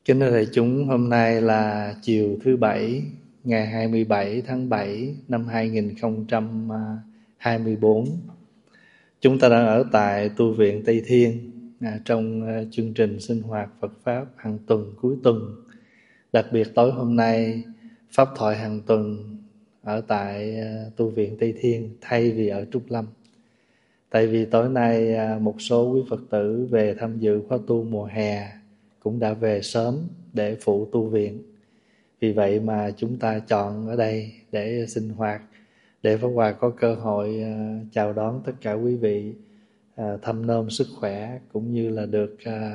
Kính thưa đại chúng, hôm nay là chiều thứ Bảy, ngày 27 tháng 7 năm 2024. Chúng ta đang ở tại tu viện Tây Thiên trong chương trình sinh hoạt Phật Pháp hàng tuần cuối tuần. Đặc biệt tối hôm nay, Pháp thoại hàng tuần ở tại tu viện Tây Thiên thay vì ở Trúc Lâm. Tại vì tối nay một số quý Phật tử về tham dự khóa tu mùa hè cũng đã về sớm để phụ tu viện. Vì vậy mà chúng ta chọn ở đây để sinh hoạt, để Pháp Hòa có cơ hội chào đón tất cả quý vị, thăm nom sức khỏe, cũng như là được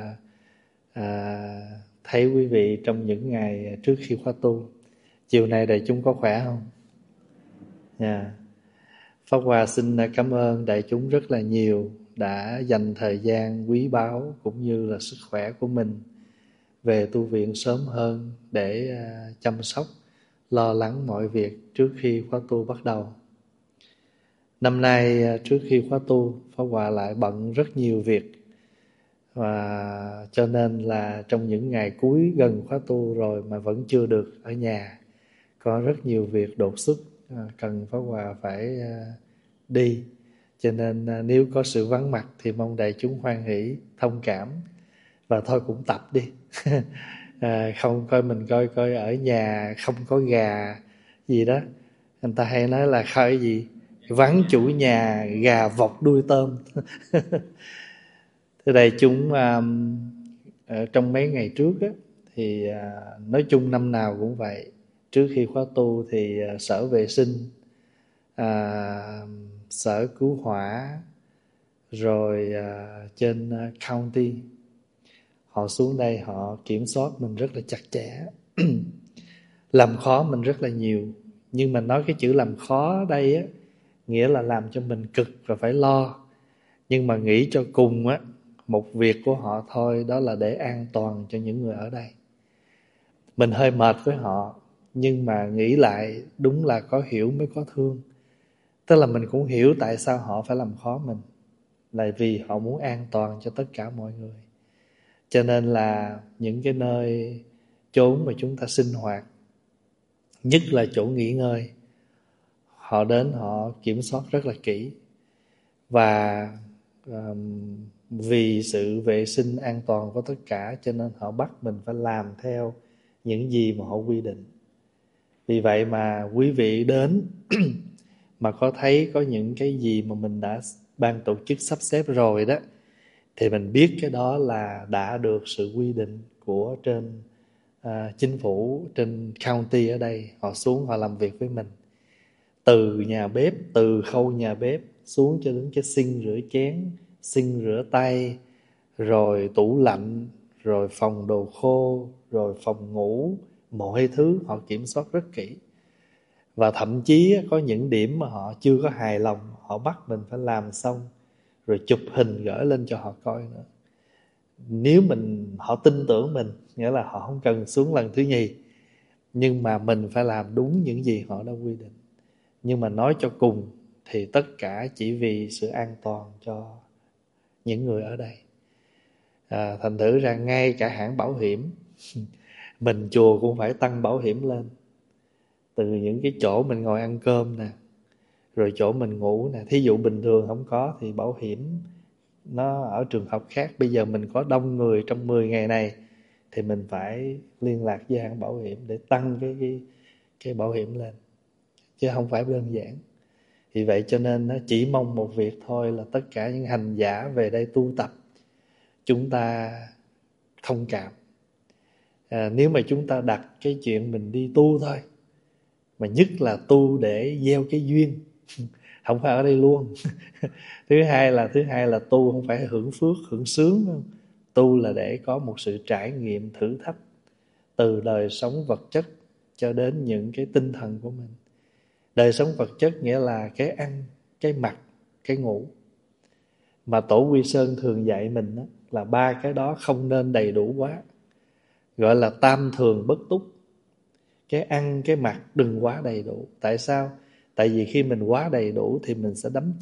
thấy quý vị trong những ngày trước khi khóa tu. Chiều nay đại chúng có khỏe không? Yeah. Pháp Hòa xin cảm ơn đại chúng rất là nhiều đã dành thời gian quý báu cũng như là sức khỏe của mình về tu viện sớm hơn để chăm sóc, lo lắng mọi việc trước khi khóa tu bắt đầu. Năm nay trước khi khóa tu, Pháp Hòa lại bận rất nhiều việc, và cho nên là trong những ngày cuối gần khóa tu rồi mà vẫn chưa được ở nhà. Có rất nhiều việc đột xuất cần Pháp Hòa phải đi. Cho nên nếu có sự vắng mặt thì mong đại chúng hoan hỷ, thông cảm. Và thôi cũng tập đi. Không coi mình coi ở nhà không có gà gì đó. Người ta hay nói là khơi gì vắng chủ nhà gà vọc đuôi tôm. Thế đây chúng trong mấy ngày trước á, thì nói chung năm nào cũng vậy. Trước khi khóa tu thì sở vệ sinh, sở cứu hỏa, rồi trên county họ xuống đây họ kiểm soát mình rất là chặt chẽ. Làm khó mình rất là nhiều. Nhưng mà nói cái chữ làm khó ở đây á, nghĩa là làm cho mình cực và phải lo. Nhưng mà nghĩ cho cùng á, một việc của họ thôi, đó là để an toàn cho những người ở đây. Mình hơi mệt với họ, nhưng mà nghĩ lại đúng là có hiểu mới có thương. Tức là mình cũng hiểu tại sao họ phải làm khó mình, là vì họ muốn an toàn cho tất cả mọi người. Cho nên là những cái nơi chốn mà chúng ta sinh hoạt, nhất là chỗ nghỉ ngơi, họ đến họ kiểm soát rất là kỹ. Và vì sự vệ sinh an toàn của tất cả, cho nên họ bắt mình phải làm theo những gì mà họ quy định. Vì vậy mà quý vị đến mà có thấy có những cái gì mà mình đã ban tổ chức sắp xếp rồi đó, thì mình biết cái đó là đã được sự quy định của trên chính phủ, trên county ở đây. Họ xuống họ làm việc với mình, từ nhà bếp, từ khâu nhà bếp xuống cho đến cái sink rửa chén, sink rửa tay, rồi tủ lạnh, rồi phòng đồ khô, rồi phòng ngủ, mọi thứ họ kiểm soát rất kỹ. Và thậm chí có những điểm mà họ chưa có hài lòng, họ bắt mình phải làm xong rồi chụp hình gửi lên cho họ coi nữa. Nếu họ tin tưởng mình, nghĩa là họ không cần xuống lần thứ nhì, nhưng mà mình phải làm đúng những gì họ đã quy định. Nhưng mà nói cho cùng thì tất cả chỉ vì sự an toàn cho những người ở đây. Thành thử ra ngay cả hãng bảo hiểm mình chùa cũng phải tăng bảo hiểm lên. Từ những cái chỗ mình ngồi ăn cơm nè, rồi chỗ mình ngủ nè. Thí dụ bình thường không có thì bảo hiểm nó ở trường hợp khác. Bây giờ mình có đông người trong 10 ngày này thì mình phải liên lạc với hãng bảo hiểm để tăng cái bảo hiểm lên, chứ không phải đơn giản. Vì vậy cho nên nó chỉ mong một việc thôi, là tất cả những hành giả về đây tu tập, chúng ta thông cảm. Nếu mà chúng ta đặt cái chuyện mình đi tu thôi, mà nhất là tu để gieo cái duyên, không phải ở đây luôn. Thứ hai là tu không phải hưởng phước, hưởng sướng đâu. Tu là để có một sự trải nghiệm thử thách, từ đời sống vật chất cho đến những cái tinh thần của mình. Đời sống vật chất nghĩa là cái ăn, cái mặc, cái ngủ. Mà Tổ Quy Sơn thường dạy mình đó, là 3 cái đó không nên đầy đủ quá, gọi là tam thường bất túc. Cái ăn, cái mặc đừng quá đầy đủ. Tại sao? Tại vì khi mình quá đầy đủ thì mình sẽ đắm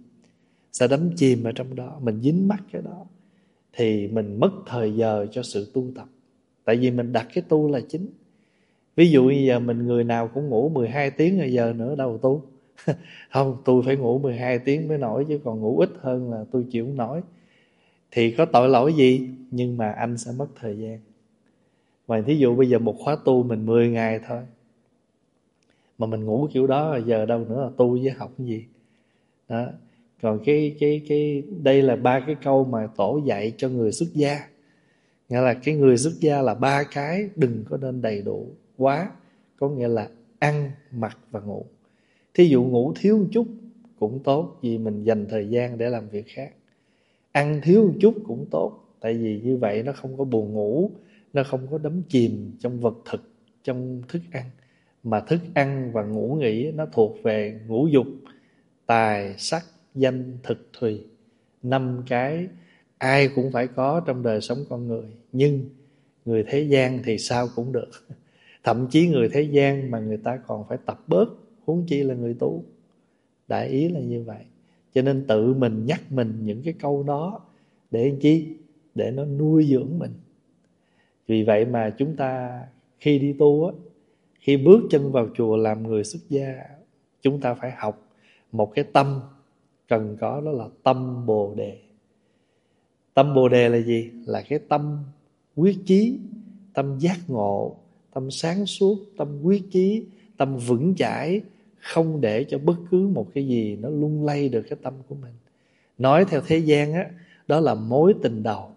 chìm ở trong đó, mình dính mắc cái đó, thì mình mất thời giờ cho sự tu tập. Tại vì mình đặt cái tu là chính. Ví dụ như giờ mình người nào cũng ngủ 12 tiếng rồi, giờ nữa đâu tu. Không, tôi phải ngủ 12 tiếng mới nổi, chứ còn ngủ ít hơn là tôi chịu không nổi. Thì có tội lỗi gì, nhưng mà anh sẽ mất thời gian. Mà thí dụ bây giờ một khóa tu mình 10 ngày thôi, mà mình ngủ kiểu đó rồi giờ đâu nữa là tu với học cái gì. Đó. Còn cái đây là 3 cái câu mà tổ dạy cho người xuất gia. Nghĩa là cái người xuất gia là 3 cái đừng có nên đầy đủ quá. Có nghĩa là ăn, mặc và ngủ. Thí dụ ngủ thiếu một chút cũng tốt, vì mình dành thời gian để làm việc khác. Ăn thiếu một chút cũng tốt, tại vì như vậy nó không có buồn ngủ, nó không có đắm chìm trong vật thực, trong thức ăn. Mà thức ăn và ngủ nghỉ nó thuộc về ngũ dục, tài, sắc, danh, thực, thùy. 5 cái ai cũng phải có trong đời sống con người. Nhưng người thế gian thì sao cũng được. Thậm chí người thế gian mà người ta còn phải tập bớt, huống chi là người tu. Đại ý là như vậy. Cho nên tự mình nhắc mình những cái câu đó để làm chi? Để nó nuôi dưỡng mình. Vì vậy mà chúng ta khi đi tu á, khi bước chân vào chùa làm người xuất gia, chúng ta phải học một cái tâm cần có, đó là tâm Bồ Đề. Tâm Bồ Đề là gì? Là cái tâm quyết chí, tâm giác ngộ, tâm sáng suốt, tâm quyết chí, tâm vững chãi, không để cho bất cứ một cái gì nó lung lay được cái tâm của mình. Nói theo thế gian á, đó là mối tình đầu.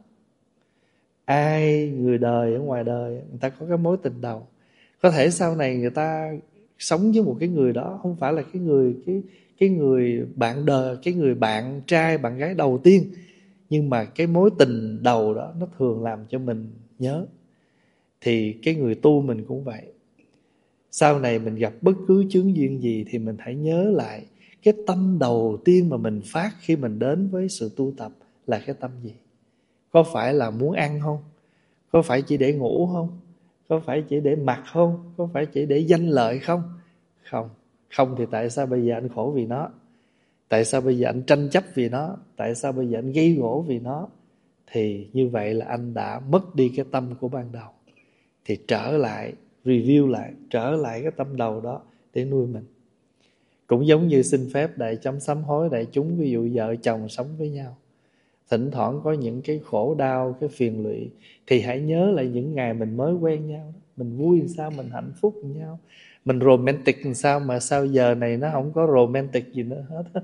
Ai người đời ở ngoài đời người ta có cái mối tình đầu. Có thể sau này người ta sống với một cái người đó không phải là cái người bạn đời, cái người bạn trai bạn gái đầu tiên, nhưng mà cái mối tình đầu đó nó thường làm cho mình nhớ. Thì cái người tu mình cũng vậy. Sau này mình gặp bất cứ chướng duyên gì thì mình hãy nhớ lại cái tâm đầu tiên mà mình phát khi mình đến với sự tu tập là cái tâm gì. Có phải là muốn ăn không? Có phải chỉ để ngủ không? Có phải chỉ để mặc không? Có phải chỉ để danh lợi không? Không. Không thì tại sao bây giờ anh khổ vì nó? Tại sao bây giờ anh tranh chấp vì nó? Tại sao bây giờ anh gây gổ vì nó? Thì như vậy là anh đã mất đi cái tâm của ban đầu. Thì trở lại, review lại, trở lại cái tâm đầu đó để nuôi mình. Cũng giống như xin phép đại chúng sám hối đại chúng, ví dụ vợ chồng sống với nhau, thỉnh thoảng có những cái khổ đau, cái phiền lụy, thì hãy nhớ lại những ngày mình mới quen nhau. Mình vui làm sao, mình hạnh phúc với nhau, mình romantic làm sao, mà sao giờ này nó không có romantic gì nữa hết.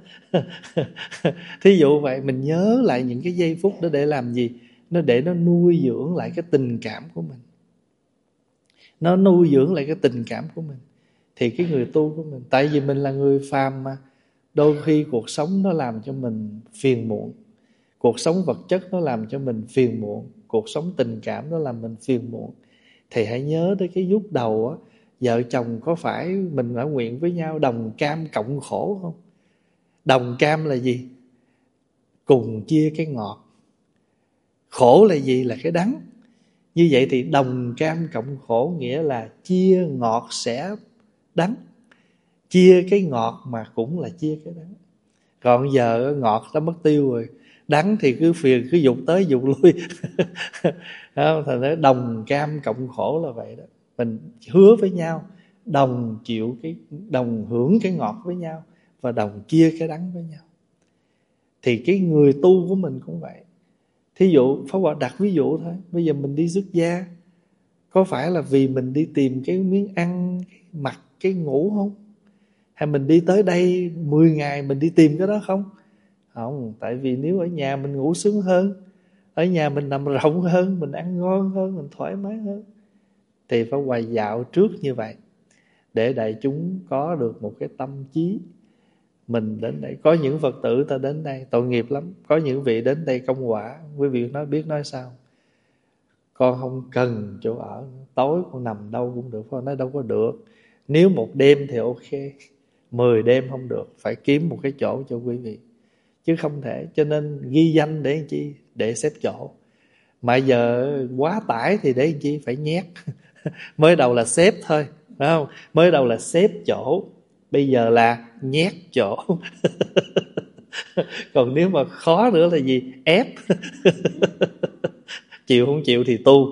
Thí dụ vậy, mình nhớ lại những cái giây phút đó để làm gì? Nó để nó nuôi dưỡng lại cái tình cảm của mình. Nó nuôi dưỡng lại cái tình cảm của mình. Thì cái người tu của mình, tại vì mình là người phàm mà, đôi khi cuộc sống nó làm cho mình phiền muộn. Cuộc sống vật chất nó làm cho mình phiền muộn. Cuộc sống tình cảm nó làm mình phiền muộn. Thì hãy nhớ tới cái lúc đầu á, vợ chồng có phải mình đã nguyện với nhau đồng cam cộng khổ không? Đồng cam là gì? Cùng chia cái ngọt. Khổ là gì? Là cái đắng. Như vậy thì đồng cam cộng khổ nghĩa là chia ngọt sẽ đắng. Chia cái ngọt mà cũng là chia cái đắng. Còn giờ ngọt đã mất tiêu rồi, đắng thì cứ phiền, cứ dục tới dục lui. Thành ra đồng cam cộng khổ là vậy đó. Mình hứa với nhau đồng chịu đồng hưởng cái ngọt với nhau và đồng chia cái đắng với nhau. Thì cái người tu của mình cũng vậy. Thí dụ Pháp Hòa đặt ví dụ thôi, bây giờ mình đi xuất gia, có phải là vì mình đi tìm cái miếng ăn, cái mặc, cái ngủ không? Hay mình đi tới đây 10 ngày mình đi tìm cái đó không? Không, tại vì nếu ở nhà mình ngủ sướng hơn, ở nhà mình nằm rộng hơn, mình ăn ngon hơn, mình thoải mái hơn. Thì phải hoài dạo trước như vậy, để đại chúng có được một cái tâm trí. Mình đến đây, có những Phật tử ta đến đây tội nghiệp lắm. Có những vị đến đây công quả, quý vị biết nói sao? Con không cần chỗ ở, tối con nằm đâu cũng được. Con nói đâu có được, nếu một đêm thì ok, 10 đêm không được, phải kiếm một cái chỗ cho quý vị, chứ không thể. Cho nên ghi danh để làm chi? Để xếp chỗ. Mà giờ quá tải thì để làm chi? Phải nhét. Mới đầu là xếp thôi, phải không? Mới đầu là xếp chỗ, bây giờ là nhét chỗ. Còn nếu mà khó nữa là gì? Ép. chịu không chịu thì tu.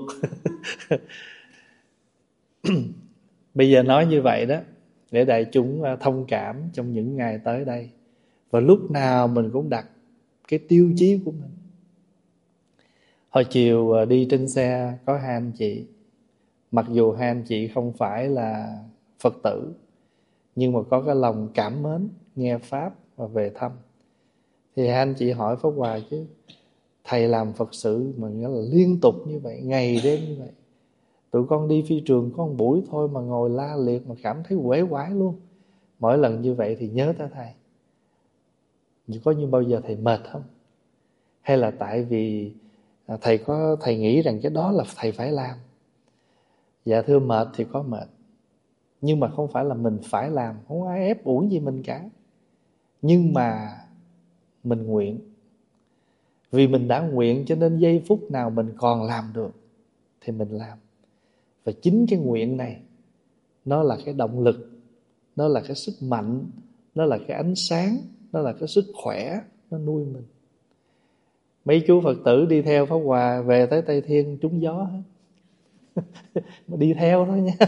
Bây giờ nói như vậy đó để đại chúng thông cảm trong những ngày tới đây. Và lúc nào mình cũng đặt cái tiêu chí của mình. Hồi chiều đi trên xe có hai anh chị. Mặc dù hai anh chị không phải là Phật tử, nhưng mà có cái lòng cảm mến nghe Pháp và về thăm. Thì hai anh chị hỏi Pháp Hòa chứ, thầy làm Phật sự mà nghĩa là liên tục như vậy, ngày đêm như vậy, tụi con đi phi trường có một buổi thôi mà ngồi la liệt mà cảm thấy uể oải luôn. Mỗi lần như vậy thì nhớ tới thầy. Có như bao giờ thầy mệt không? Hay là tại vì thầy nghĩ rằng cái đó là thầy phải làm? Dạ thưa, mệt thì có mệt, nhưng mà không phải là mình phải làm, không ai ép uổng gì mình cả. Nhưng mà mình nguyện. Vì mình đã nguyện cho nên giây phút nào mình còn làm được thì mình làm. Và chính cái nguyện này nó là cái động lực, nó là cái sức mạnh, nó là cái ánh sáng, nó là cái sức khỏe, nó nuôi mình. Mấy chú Phật tử đi theo Pháp Hòa về tới Tây Thiên trúng gió hết. Mà đi theo thôi nha.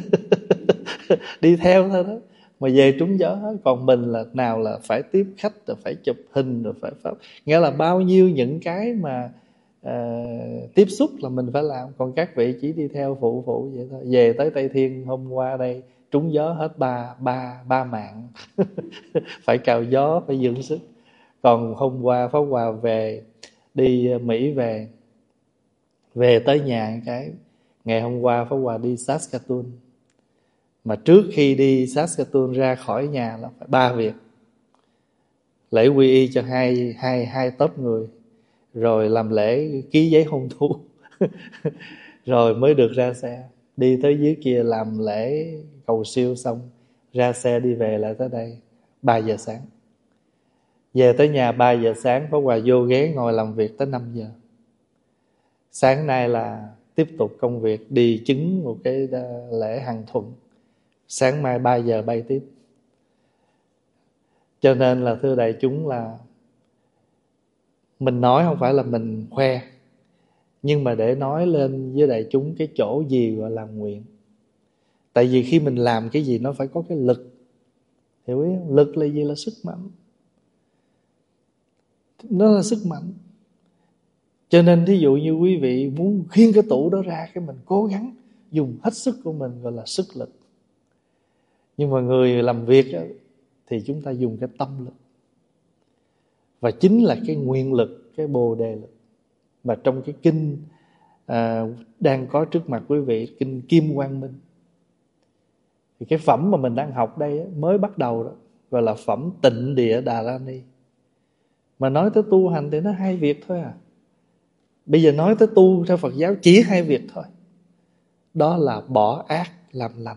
Đi theo thôi đó mà về trúng gió hết. Còn mình là nào là phải tiếp khách, rồi phải chụp hình, rồi phải Pháp. Nghĩa là bao nhiêu những cái mà tiếp xúc là mình phải làm. Còn các vị chỉ đi theo phụ vậy thôi. Về tới Tây Thiên hôm qua đây trúng gió hết ba mạng. Phải cào gió, phải dưỡng sức. Còn hôm qua Pháp Hòa về đi Mỹ về tới nhà cái ngày hôm qua Pháp Hòa đi Saskatoon. Mà trước khi đi Saskatoon ra khỏi nhà là phải 3 việc: lễ quy y cho hai tốp người, rồi làm lễ ký giấy hôn thú, rồi mới được ra xe. Đi tới dưới kia làm lễ cầu siêu xong, ra xe đi về lại tới đây 3 giờ sáng. Về tới nhà 3 giờ sáng, Pháp Hòa vô ghế ngồi làm việc tới 5 giờ. Sáng nay là tiếp tục công việc, đi chứng một cái lễ Hằng Thuận. Sáng mai 3 giờ bay tiếp. Cho nên là thưa đại chúng, là mình nói không phải là mình khoe, nhưng mà để nói lên với đại chúng cái chỗ gì gọi là nguyện. Tại vì khi mình làm cái gì nó phải có cái lực. Hiểu ý không? Lực là gì? Là sức mạnh. Nó là sức mạnh. Cho nên thí dụ như quý vị muốn khiêng cái tủ đó ra, cái mình cố gắng dùng hết sức của mình, gọi là sức lực. Nhưng mà người làm việc đó, thì chúng ta dùng cái tâm lực. Và chính là cái nguyện lực, cái bồ đề lực. Và trong cái kinh đang có trước mặt quý vị, kinh Kim Quang Minh, thì cái phẩm mà mình đang học đây mới bắt đầu đó, gọi là phẩm Tịnh Địa Đà La Ni. Mà nói tới tu hành thì nó 2 việc thôi à. Bây giờ nói tới tu theo Phật giáo chỉ 2 việc thôi. Đó là bỏ ác làm lành.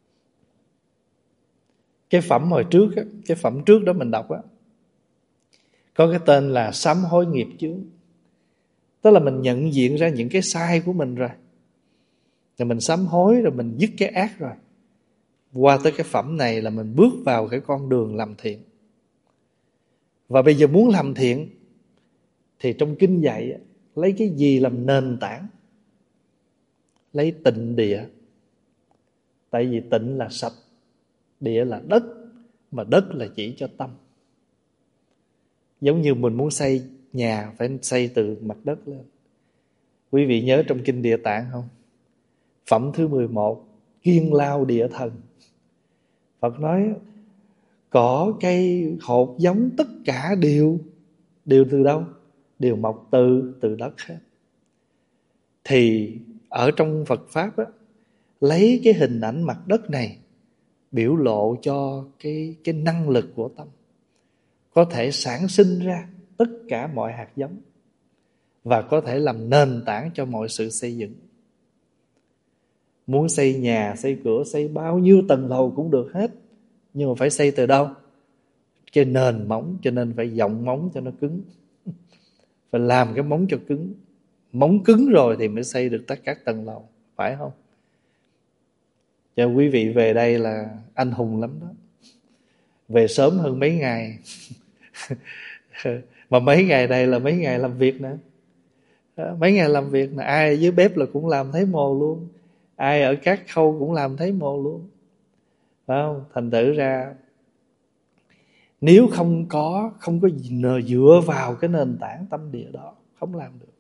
Cái phẩm hồi trước á, cái phẩm trước đó mình đọc á, có cái tên là sám hối nghiệp chướng. Tức là mình nhận diện ra những cái sai của mình rồi, rồi mình sám hối, rồi mình dứt cái ác rồi. Qua tới cái phẩm này là mình bước vào cái con đường làm thiện. Và bây giờ muốn làm thiện thì trong kinh dạy lấy cái gì làm nền tảng? Lấy tịnh địa. Tại vì tịnh là sạch, địa là đất, mà đất là chỉ cho tâm. Giống như mình muốn xây nhà phải xây từ mặt đất lên. Quý vị nhớ trong kinh Địa Tạng không? Phẩm thứ 11, Kiên Lao Địa Thần. Phật nói cỏ cây hột giống tất cả đều từ đâu? Đều mọc từ đất hết. Thì ở trong Phật Pháp á, lấy cái hình ảnh mặt đất này biểu lộ cho cái năng lực của tâm, có thể sản sinh ra tất cả mọi hạt giống và có thể làm nền tảng cho mọi sự xây dựng. Muốn xây nhà, xây cửa, xây bao nhiêu tầng lầu cũng được hết, nhưng mà phải xây từ đâu? Cái nền móng. Cho nên phải dọng móng cho nó cứng. Phải làm cái móng cho cứng. Móng cứng rồi thì mới xây được tất cả các tầng lầu. Phải không? Cho quý vị về đây là anh hùng lắm đó. Về sớm hơn mấy ngày. Mà mấy ngày đây là mấy ngày làm việc nữa. Đó, mấy ngày làm việc là ai ở dưới bếp là cũng làm thấy mồ luôn, ai ở các khâu cũng làm thấy mồ luôn. Phải không? Thành thử ra nếu không có dựa vào cái nền tảng tâm địa đó, không làm được.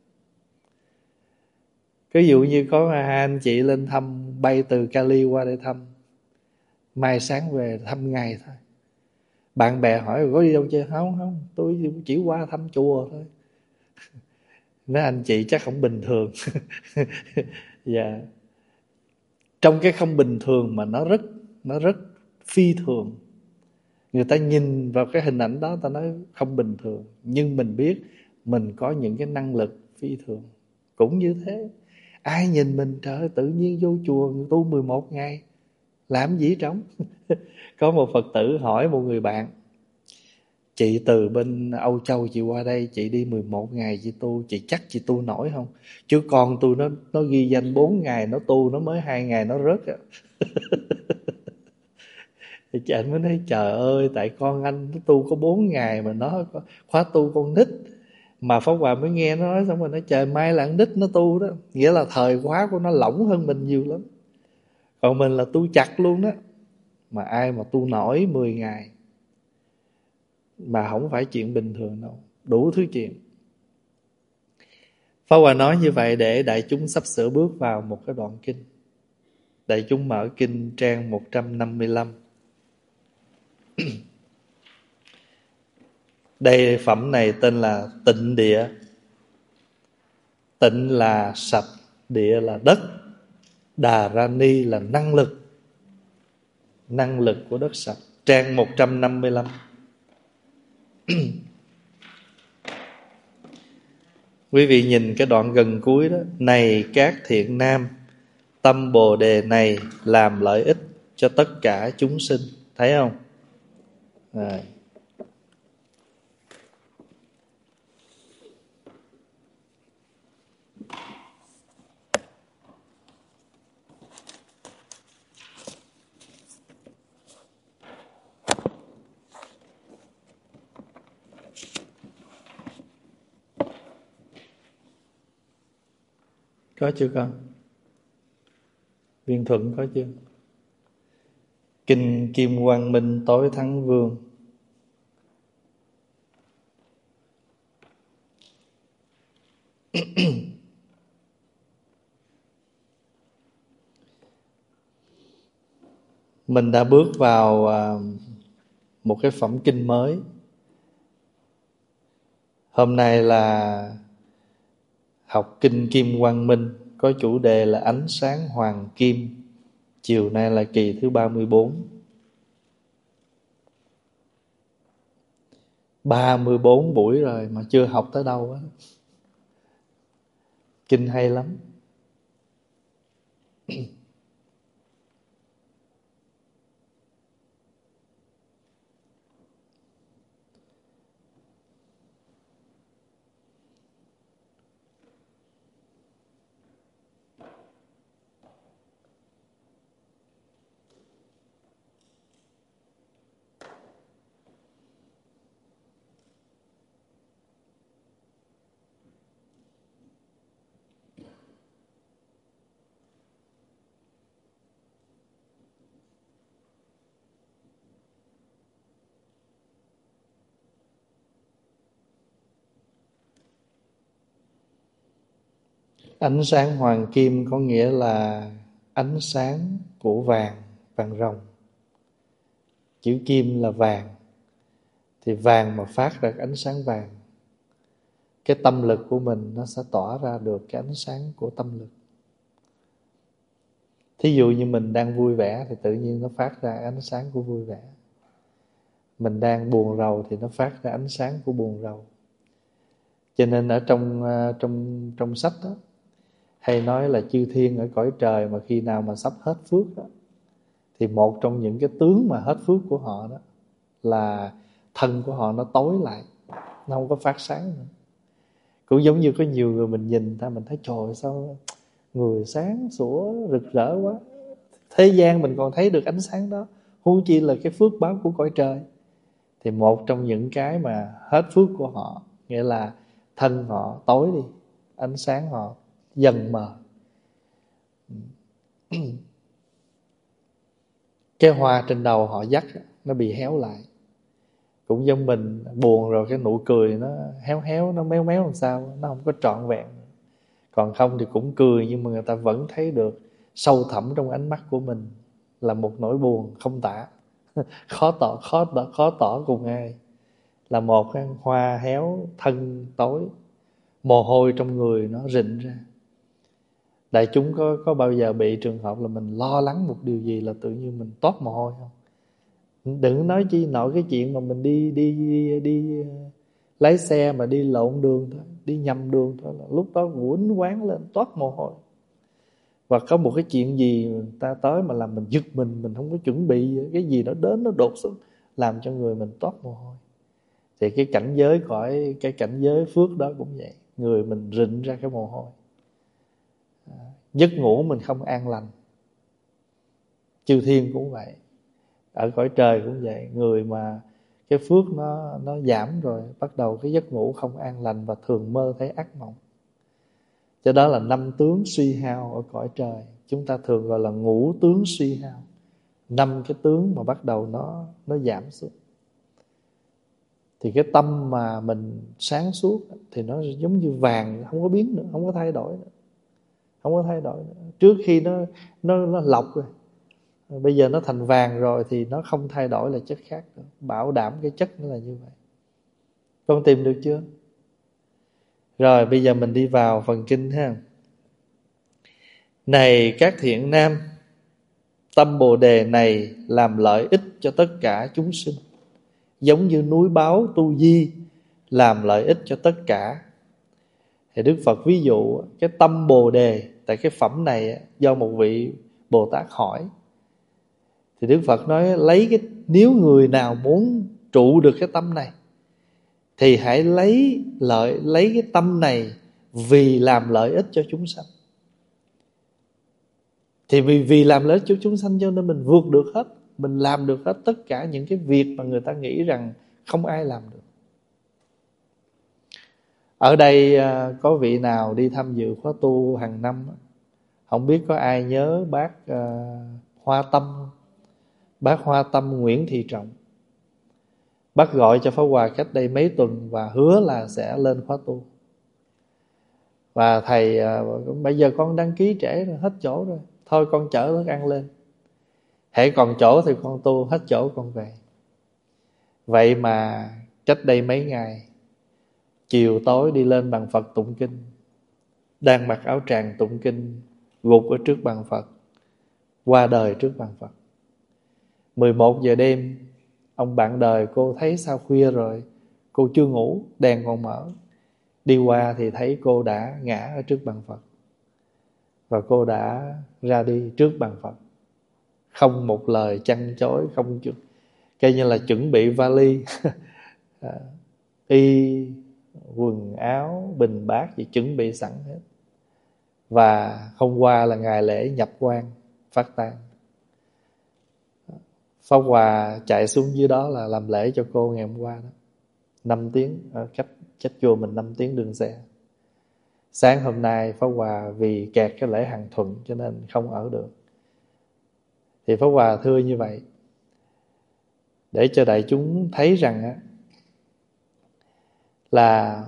Ví dụ như có hai anh chị lên thăm, bay từ Cali qua để thăm, mai sáng về thăm ngày thôi. Bạn bè hỏi có đi đâu chơi không? Không, tôi chỉ qua thăm chùa thôi. Nói anh chị chắc không bình thường. Dạ. Trong cái không bình thường mà nó rất phi thường. Người ta nhìn vào cái hình ảnh đó ta nói không bình thường, nhưng mình biết mình có những cái năng lực phi thường. Cũng như thế, ai nhìn mình trời ơi, tự nhiên vô chùa tu 11 ngày làm gì trống. Có một Phật tử hỏi một người bạn: chị từ bên Âu Châu chị qua đây, chị đi 11 ngày chị tu, chị chắc chị tu nổi không? Chứ con tôi nó ghi danh 4 ngày nó tu, nó mới 2 ngày nó rớt á. Thì anh mới nói trời ơi, tại con anh nó tu có 4 ngày mà nó có khóa tu con nít. Mà Pháp Hòa mới nghe nó nói xong rồi nói trời, mai là con nít nó tu đó, nghĩa là thời khóa của nó lỏng hơn mình nhiều lắm. Còn mình là tu chặt luôn đó. Mà ai mà tu nổi 10 ngày mà không phải chuyện bình thường đâu, đủ thứ chuyện. Pháp Hòa nói như vậy để đại chúng sắp sửa bước vào một cái đoạn kinh. Đại chúng mở kinh trang 155. Đây phẩm này tên là Tịnh Địa. Tịnh là sạch, địa là đất, Đà Ra Ni là năng lực. Năng lực của đất sạch. Trang 155. Quý vị nhìn cái đoạn gần cuối đó: này các thiện nam, tâm Bồ Đề này làm lợi ích cho tất cả chúng sinh. Thấy không? Rồi. Có chưa con? Viên Thuận có chưa? Kinh Kim Quang Minh Tối Thắng Vương. Mình đã bước vào một cái phẩm kinh mới. Hôm nay là học kinh Kim Quang Minh, có chủ đề là ánh sáng hoàng kim. Chiều nay là kỳ thứ 34. 34 buổi rồi mà chưa học tới đâu á. Kinh hay lắm. Ánh sáng hoàng kim có nghĩa là ánh sáng của vàng, vàng ròng. Chữ kim là vàng, thì vàng mà phát ra ánh sáng vàng, cái tâm lực của mình nó sẽ tỏa ra được cái ánh sáng của tâm lực. Thí dụ như mình đang vui vẻ thì tự nhiên nó phát ra ánh sáng của vui vẻ. Mình đang buồn rầu thì nó phát ra ánh sáng của buồn rầu. Cho nên ở trong sách đó hay nói là chư thiên ở cõi trời mà khi nào mà sắp hết phước đó, thì một trong những cái tướng mà hết phước của họ đó là thân của họ nó tối lại, nó không có phát sáng nữa. Cũng giống như có nhiều người mình nhìn ta, mình thấy trời sao người sáng sủa rực rỡ quá, thế gian mình còn thấy được ánh sáng đó, huống chi là cái phước báo của cõi trời. Thì một trong những cái mà hết phước của họ nghĩa là thân họ tối đi, ánh sáng họ dần mờ. Cái hoa trên đầu họ dắt nó bị héo lại. Cũng giống mình buồn rồi cái nụ cười nó héo héo, nó méo méo làm sao, nó không có trọn vẹn. Còn không thì cũng cười, nhưng mà người ta vẫn thấy được sâu thẳm trong ánh mắt của mình là một nỗi buồn không tả. khó tỏ cùng ai. Là một cái hoa héo, thân tối, mồ hôi trong người nó rịn ra. Đại chúng có bao giờ bị trường hợp là mình lo lắng một điều gì là tự nhiên mình toát mồ hôi không? Đừng nói chi nội cái chuyện mà mình đi lái xe mà đi lộn đường thôi, đi nhầm đường thôi là lúc đó quýnh quán lên toát mồ hôi. Và có một cái chuyện gì người ta tới mà làm mình giật mình không có chuẩn bị, cái gì đó đến nó đột xuống làm cho người mình toát mồ hôi. Thì cái cảnh giới phước đó cũng vậy, người mình rịn ra cái mồ hôi. Giấc ngủ mình không an lành, chư thiên cũng vậy, ở cõi trời cũng vậy. Người mà cái phước nó giảm rồi, bắt đầu cái giấc ngủ không an lành và thường mơ thấy ác mộng. Cho đó là 5 tướng suy hao ở cõi trời. Chúng ta thường gọi là ngũ tướng suy hao. 5 cái tướng mà bắt đầu nó giảm xuống. Thì cái tâm mà mình sáng suốt thì nó giống như vàng, không có biến nữa, không có thay đổi nữa. Không có thay đổi nữa. Trước khi nó lọc rồi, bây giờ nó thành vàng rồi thì nó không thay đổi là chất khác nữa. Bảo đảm cái chất nó là như vậy. Con tìm được chưa? Rồi bây giờ mình đi vào phần kinh ha. Này các thiện nam, tâm Bồ Đề này làm lợi ích cho tất cả chúng sinh, giống như núi báo tu di làm lợi ích cho tất cả. Thì Đức Phật ví dụ cái tâm Bồ Đề, tại cái phẩm này do một vị Bồ Tát hỏi, thì Đức Phật nói nếu người nào muốn trụ được cái tâm này thì hãy lấy cái tâm này vì làm lợi ích cho chúng sanh. Thì vì làm lợi ích cho chúng sanh cho nên mình vượt được hết, mình làm được hết tất cả những cái việc mà người ta nghĩ rằng không ai làm được. Ở đây có vị nào đi tham dự khóa tu hàng năm? Không biết có ai nhớ bác Hoa Tâm không? Bác Hoa Tâm Nguyễn Thị Trọng. Bác gọi cho Pháp Hòa cách đây mấy tuần và hứa là sẽ lên khóa tu. Và thầy bây giờ con đăng ký trễ rồi, hết chỗ rồi, thôi con chở thức ăn lên, hễ còn chỗ thì con tu, hết chỗ con về. Vậy mà cách đây mấy ngày, chiều tối đi lên bàn Phật tụng kinh, đang mặc áo tràng tụng kinh, gục ở trước bàn Phật, qua đời trước bàn Phật. 11 giờ đêm, ông bạn đời cô thấy sao khuya rồi, cô chưa ngủ, đèn còn mở, đi qua thì thấy cô đã ngã ở trước bàn Phật. Và cô đã ra đi trước bàn Phật, không một lời chăn chối, không coi như là chuẩn bị vali y, quần áo, bình bát gì chuẩn bị sẵn hết. Và hôm qua là ngày lễ nhập quan phát tang. Pháp Hòa chạy xuống dưới đó là làm lễ cho cô ngày hôm qua đó. 5 tiếng, cách chùa mình 5 tiếng đường xe. Sáng hôm nay Pháp Hòa vì kẹt cái lễ Hàng Thuận cho nên không ở được. Thì Pháp Hòa thưa như vậy để cho đại chúng thấy rằng là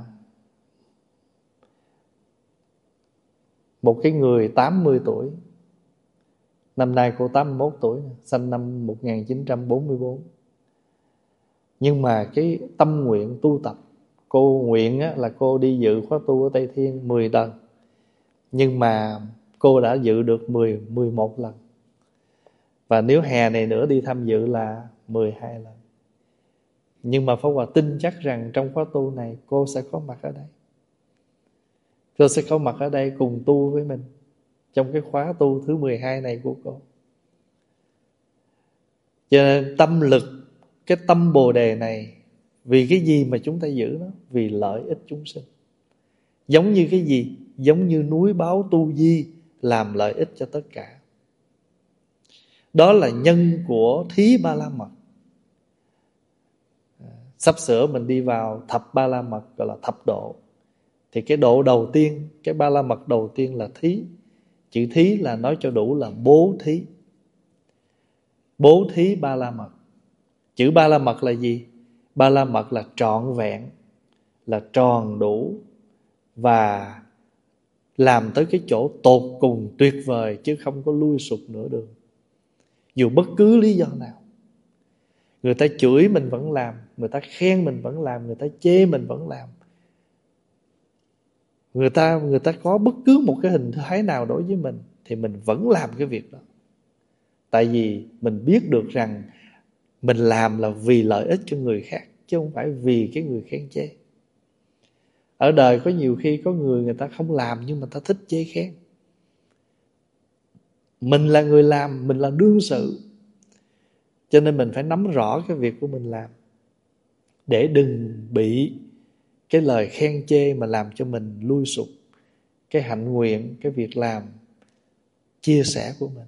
một cái người 80 tuổi, năm nay cô 81 tuổi, sinh năm 1944. Nhưng mà cái tâm nguyện tu tập, cô nguyện là cô đi dự khóa tu ở Tây Thiên 10 lần. Nhưng mà cô đã dự được 11 lần. Và nếu hè này nữa đi tham dự là 12 lần. Nhưng mà Pháp Hòa tin chắc rằng trong khóa tu này cô sẽ có mặt ở đây. Cô sẽ có mặt ở đây cùng tu với mình trong cái khóa tu thứ 12 này của cô. Cho nên tâm lực, cái tâm Bồ Đề này, vì cái gì mà chúng ta giữ nó? Vì lợi ích chúng sinh. Giống như cái gì? Giống như núi báo tu di làm lợi ích cho tất cả. Đó là nhân của Thí Ba La Mật. Sắp sửa mình đi vào thập Ba La Mật, gọi là thập độ. Thì cái độ đầu tiên, cái ba la mật đầu tiên là thí. Chữ thí là nói cho đủ là bố thí. Bố thí ba la mật. Chữ ba la mật là gì? Ba la mật là trọn vẹn, là tròn đủ, và làm tới cái chỗ tột cùng tuyệt vời, chứ không có lui sụt nửa đường. Dù bất cứ lý do nào, người ta chửi mình vẫn làm, người ta khen mình vẫn làm, người ta chê mình vẫn làm, người ta có bất cứ một cái hình thái nào đối với mình thì mình vẫn làm cái việc đó. Tại vì mình biết được rằng mình làm là vì lợi ích cho người khác, chứ không phải vì cái người khen chê. Ở đời có nhiều khi có người ta không làm nhưng mà ta thích chê khen. Mình là người làm, mình là đương sự, cho nên mình phải nắm rõ cái việc của mình làm, để đừng bị cái lời khen chê mà làm cho mình lui sụp cái hạnh nguyện, cái việc làm chia sẻ của mình.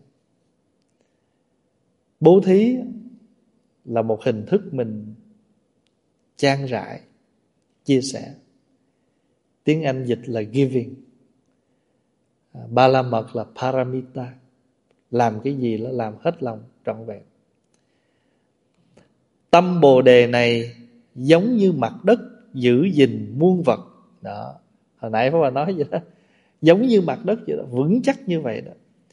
Bố thí là một hình thức mình chan rãi, chia sẻ. Tiếng Anh dịch là giving. Ba la mật là paramita. Làm cái gì là làm hết lòng, trọn vẹn. Tâm Bồ Đề này giống như mặt đất giữ gìn muôn vật. Đó, hồi nãy Pháp Hòa nói vậy đó. Giống như mặt đất vậy đó, vững chắc như vậy đó.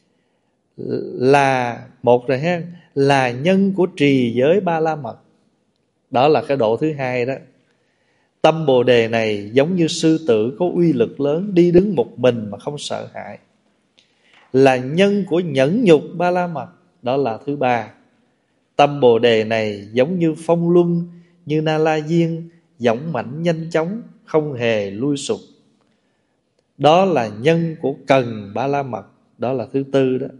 Là một rồi ha, là nhân của trì giới ba la mật. Đó là cái độ thứ hai đó. Tâm Bồ Đề này giống như sư tử có uy lực lớn, đi đứng một mình mà không sợ hãi. Là nhân của nhẫn nhục ba la mật. Đó là thứ ba. Tâm Bồ Đề này giống như phong luân, như Na La Diên, dõng mãnh nhanh chóng, không hề lui sụp. Đó là nhân của cần ba la mật. Đó là thứ tư đó.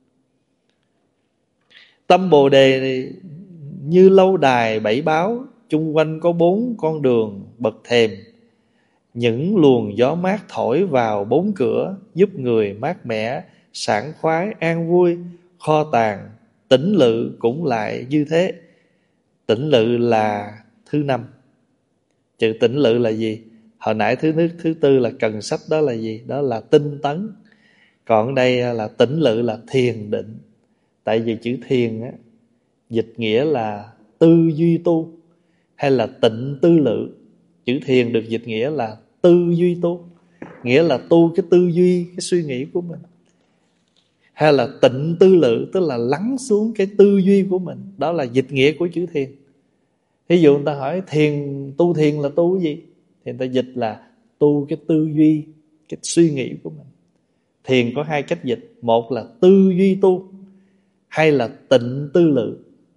Tâm Bồ Đề này như lâu đài bảy báo, chung quanh có 4 con đường bậc thềm. Những luồng gió mát thổi vào 4 cửa, giúp người mát mẻ, sảng khoái, an vui. Kho tàng tĩnh lự cũng lại như thế. Tĩnh lự là thứ 5. Chữ tĩnh lự là gì? Hồi nãy thứ tư là cần sách, đó là gì? Đó là tinh tấn. Còn đây là tĩnh lự là thiền định. Tại vì chữ thiền á, dịch nghĩa là tư duy tu, hay là tịnh tư lự. Chữ thiền được dịch nghĩa là tư duy tu, nghĩa là tu cái tư duy, cái suy nghĩ của mình. Hay là tịnh tư lự, tức là lắng xuống cái tư duy của mình. Đó là dịch nghĩa của chữ thiền. Ví dụ người ta hỏi tu thiền là tu cái gì, thì người ta dịch là tu cái tư duy, cái suy nghĩ của mình. Thiền có 2 cách dịch, một là tư duy tu, hay là tịnh tư lự.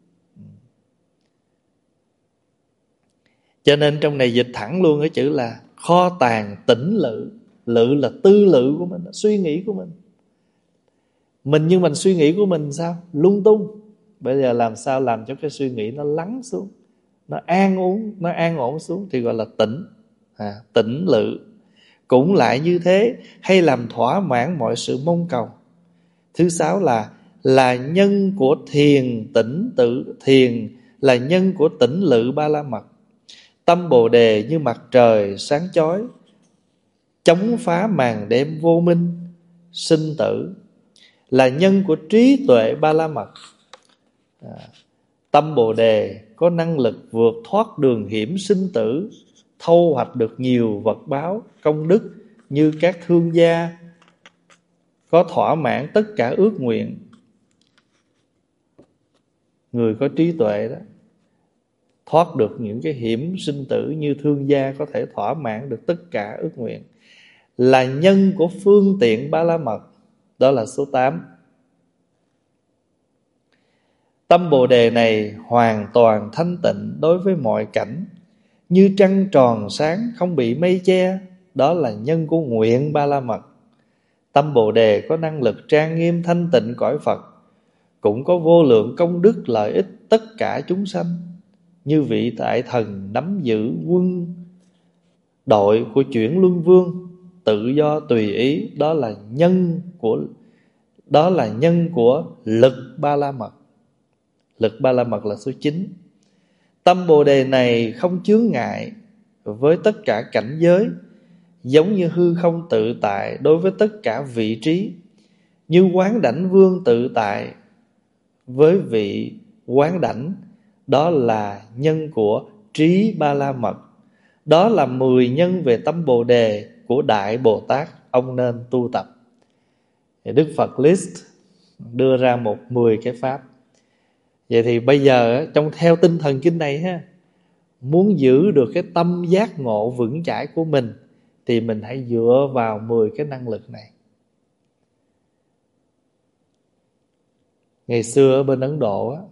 Cho nên trong này dịch thẳng luôn cái chữ là kho tàng tĩnh lự. Lự là tư lự của mình, suy nghĩ của mình. Nhưng mình suy nghĩ của mình sao? Lung tung. Bây giờ làm sao làm cho cái suy nghĩ nó lắng xuống, nó an ổn xuống thì gọi là tĩnh. Tĩnh lự. Cũng lại như thế, hay làm thỏa mãn mọi sự mong cầu. Thứ 6 là nhân của thiền tĩnh tự. Thiền là nhân của tĩnh lự ba la mật. Tâm Bồ Đề như mặt trời sáng chói, chống phá màn đêm vô minh, sinh tử. Là nhân của trí tuệ ba la mật. Tâm Bồ Đề có năng lực vượt thoát đường hiểm sinh tử, thâu hoạch được nhiều vật báo, công đức như các thương gia, có thỏa mãn tất cả ước nguyện. Người có trí tuệ đó, thoát được những cái hiểm sinh tử như thương gia, có thể thỏa mãn được tất cả ước nguyện. Là nhân của phương tiện ba la mật. Đó là số 8. Tâm Bồ Đề này hoàn toàn thanh tịnh đối với mọi cảnh, như trăng tròn sáng không bị mây che. Đó là nhân của nguyện ba la mật. Tâm Bồ Đề có năng lực trang nghiêm thanh tịnh cõi Phật, cũng có vô lượng công đức lợi ích tất cả chúng sanh, như vị tại thần nắm giữ quân đội của chuyển luân vương, tự do tùy ý. Đó là nhân của lực ba la mật. Lực ba la mật là số 9. Tâm Bồ Đề này không chướng ngại với tất cả cảnh giới, giống như hư không tự tại đối với tất cả vị trí, như quán đảnh vương tự tại với vị quán đảnh. Đó là nhân của trí ba la mật. Đó là 10 nhân về tâm Bồ Đề của Đại Bồ Tát ông nên tu tập. Thì Đức Phật list đưa ra 10 cái pháp. Vậy thì bây giờ trong theo tinh thần kinh này ha, muốn giữ được cái tâm giác ngộ vững chãi của mình thì mình hãy dựa vào 10 cái năng lực này. Ngày xưa ở bên Ấn Độ á,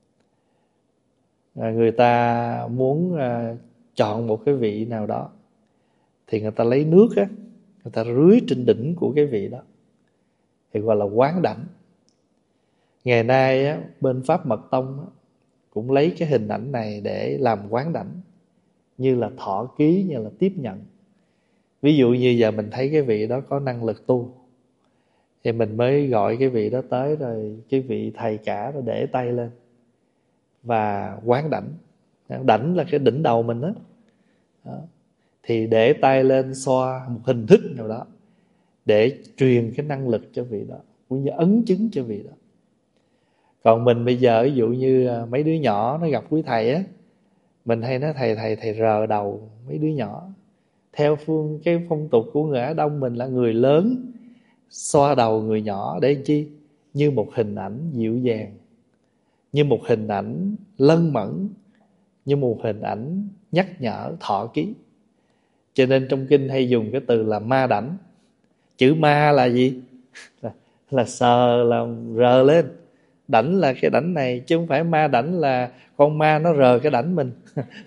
người ta muốn chọn một cái vị nào đó thì người ta lấy nước á, người ta rưới trên đỉnh của cái vị đó thì gọi là quán đảnh. Ngày nay á, bên Pháp Mật Tông á, cũng lấy cái hình ảnh này để làm quán đảnh, như là thọ ký, như là tiếp nhận. Ví dụ như giờ mình thấy cái vị đó có năng lực tu thì mình mới gọi cái vị đó tới, rồi cái vị thầy cả đó để tay lên và quán đảnh. Đảnh là cái đỉnh đầu mình đó. Thì để tay lên xoa một hình thức nào đó để truyền cái năng lực cho vị đó, cũng như ấn chứng cho vị đó. Còn mình bây giờ ví dụ như mấy đứa nhỏ nó gặp quý thầy á, mình hay nói thầy rờ đầu mấy đứa nhỏ. Theo cái phong tục của người Á Đông, mình là người lớn xoa đầu người nhỏ để chi? Như một hình ảnh dịu dàng, như một hình ảnh lân mẫn, như một hình ảnh nhắc nhở, thọ ký. Cho nên trong kinh hay dùng cái từ là ma đảnh. Chữ ma là gì? Là sờ, là rờ lên. Đảnh là cái đảnh này, chứ không phải ma đảnh là con ma nó rờ cái đảnh mình.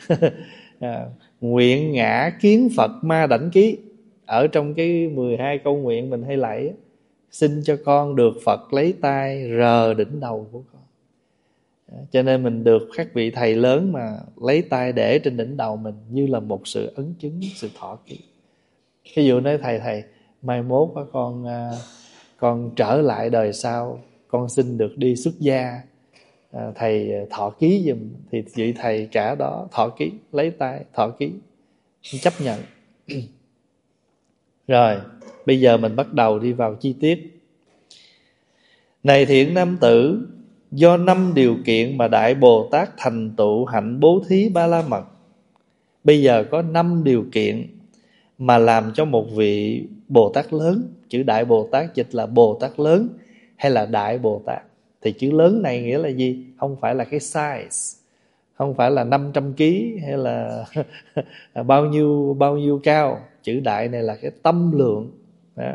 Nguyện ngã kiến Phật ma đảnh ký. Ở trong cái 12 câu nguyện mình hay lạy, xin cho con được Phật lấy tay rờ đỉnh đầu của con. Cho nên mình được các vị thầy lớn mà lấy tay để trên đỉnh đầu mình, như là một sự ấn chứng, sự thọ ký. Ví dụ nói thầy mai mốt con trở lại đời sau, con xin được đi xuất gia, thầy thọ ký giùm. Thì vị thầy cả đó thọ ký, lấy tay thọ ký, chấp nhận. Rồi bây giờ mình bắt đầu đi vào chi tiết. Này thiện nam tử, do 5 điều kiện mà Đại Bồ Tát thành tựu hạnh bố thí ba la mật. Bây giờ có 5 điều kiện mà làm cho một vị Bồ Tát lớn. Chữ Đại Bồ Tát dịch là Bồ Tát lớn hay là Đại Bồ Tát. Thì chữ lớn này nghĩa là gì? Không phải là cái size, không phải là 500 kg hay là bao nhiêu cao. Chữ đại này là cái tâm lượng đó.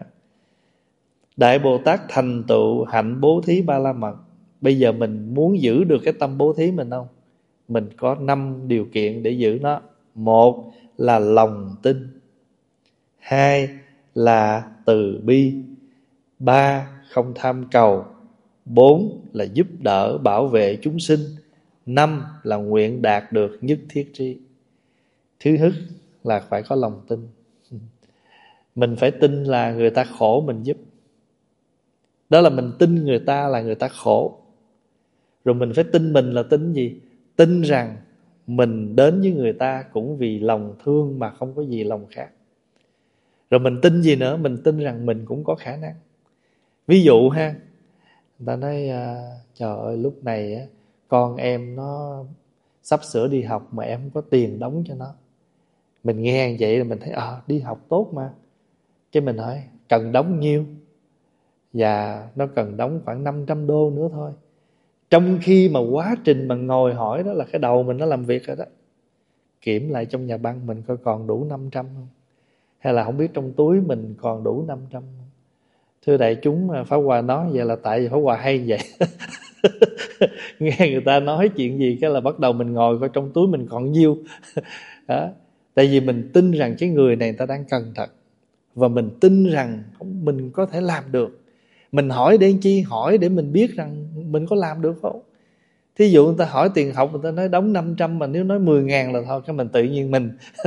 Đại Bồ Tát thành tựu hạnh bố thí ba la mật. Bây giờ mình muốn giữ được cái tâm bố thí mình không? Mình có 5 điều kiện để giữ nó. 1 là lòng tin, 2 là từ bi, 3 không tham cầu, 4 là giúp đỡ bảo vệ chúng sinh, 5 là nguyện đạt được nhất thiết tri. Thứ nhất là phải có lòng tin. Mình phải tin là người ta khổ mình giúp. Đó là mình tin người ta là người ta khổ. Rồi mình phải tin mình là tin gì? Tin rằng mình đến với người ta cũng vì lòng thương mà không có gì lòng khác. Rồi mình tin gì nữa? Mình tin rằng mình cũng có khả năng. Ví dụ ha, người ta nói trời ơi lúc này con em nó sắp sửa đi học mà em không có tiền đóng cho nó. Mình nghe vậy là mình thấy đi học tốt mà. Cái mình hỏi cần đóng nhiêu? Và nó cần đóng khoảng 500 đô nữa thôi. Trong khi mà quá trình mà ngồi hỏi đó là cái đầu mình nó làm việc rồi đó. Kiểm lại trong nhà băng mình coi còn đủ 500 không? Hay là không biết trong túi mình còn đủ 500 không? Thưa đại chúng, Pháp Hòa nói vậy là tại vì Pháp Hòa hay vậy. Nghe người ta nói chuyện gì cái là bắt đầu mình ngồi coi trong túi mình còn nhiêu. Đó. Tại vì mình tin rằng cái người này người ta đang cần thật. Và mình tin rằng mình có thể làm được. Mình hỏi để chi? Hỏi để mình biết rằng mình có làm được không? Thí dụ người ta hỏi tiền học, người ta nói đóng 500 mà nếu nói 10.000 là thôi, cái mình tự nhiên mình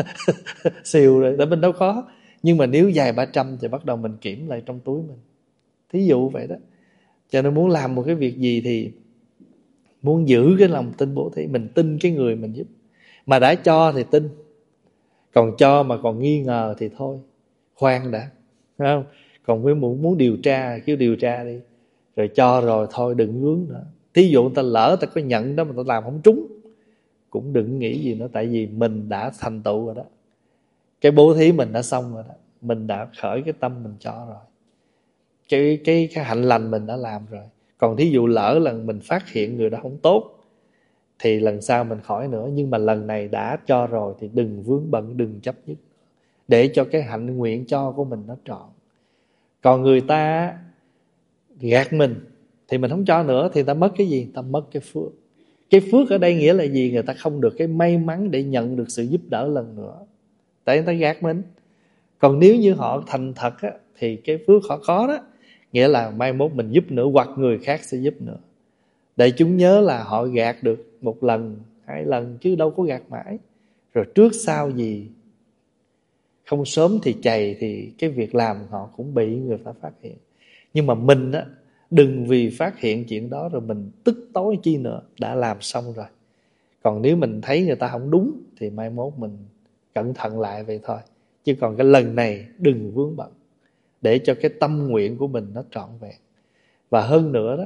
xìu rồi, tại mình đâu có. Nhưng mà nếu dài 300 thì bắt đầu mình kiểm lại trong túi mình. Thí dụ vậy đó. Cho nên muốn làm một cái việc gì thì muốn giữ cái lòng tin bố thí, mình tin cái người mình giúp. Mà đã cho thì tin. Còn cho mà còn nghi ngờ thì thôi. khoan đã, phải không? Còn với muốn điều tra, kêu điều tra đi, rồi cho rồi thôi đừng vướng nữa. Thí dụ người ta lỡ ta có nhận đó mà ta làm không trúng, cũng đừng nghĩ gì nữa, tại vì mình đã thành tựu rồi đó. Cái bố thí mình đã xong rồi đó, mình đã khởi cái tâm mình cho rồi, cái hạnh lành mình đã làm rồi. Còn thí dụ lỡ lần mình phát hiện người đó không tốt thì lần sau mình khỏi nữa. Nhưng mà lần này đã cho rồi thì đừng vướng bận, đừng chấp nhất, để cho cái hạnh nguyện cho của mình nó trọn. Còn người ta gạt mình thì mình không cho nữa, thì ta mất cái gì? Ta mất cái phước. Cái phước ở đây nghĩa là gì? Người ta không được cái may mắn để nhận được sự giúp đỡ lần nữa, tại người ta gạt mình. Còn nếu như họ thành thật á, thì cái phước họ có đó, nghĩa là mai mốt mình giúp nữa hoặc người khác sẽ giúp nữa. Để chúng nhớ là họ gạt được một lần, hai lần chứ đâu có gạt mãi. Rồi trước sau gì không sớm thì chày thì cái việc làm họ cũng bị người ta phát hiện. Nhưng mà mình á, đừng vì phát hiện chuyện đó rồi mình tức tối chi nữa, đã làm xong rồi. Còn nếu mình thấy người ta không đúng thì mai mốt mình cẩn thận lại vậy thôi. Chứ còn cái lần này đừng vướng bận, để cho cái tâm nguyện của mình nó trọn vẹn. Và hơn nữa đó,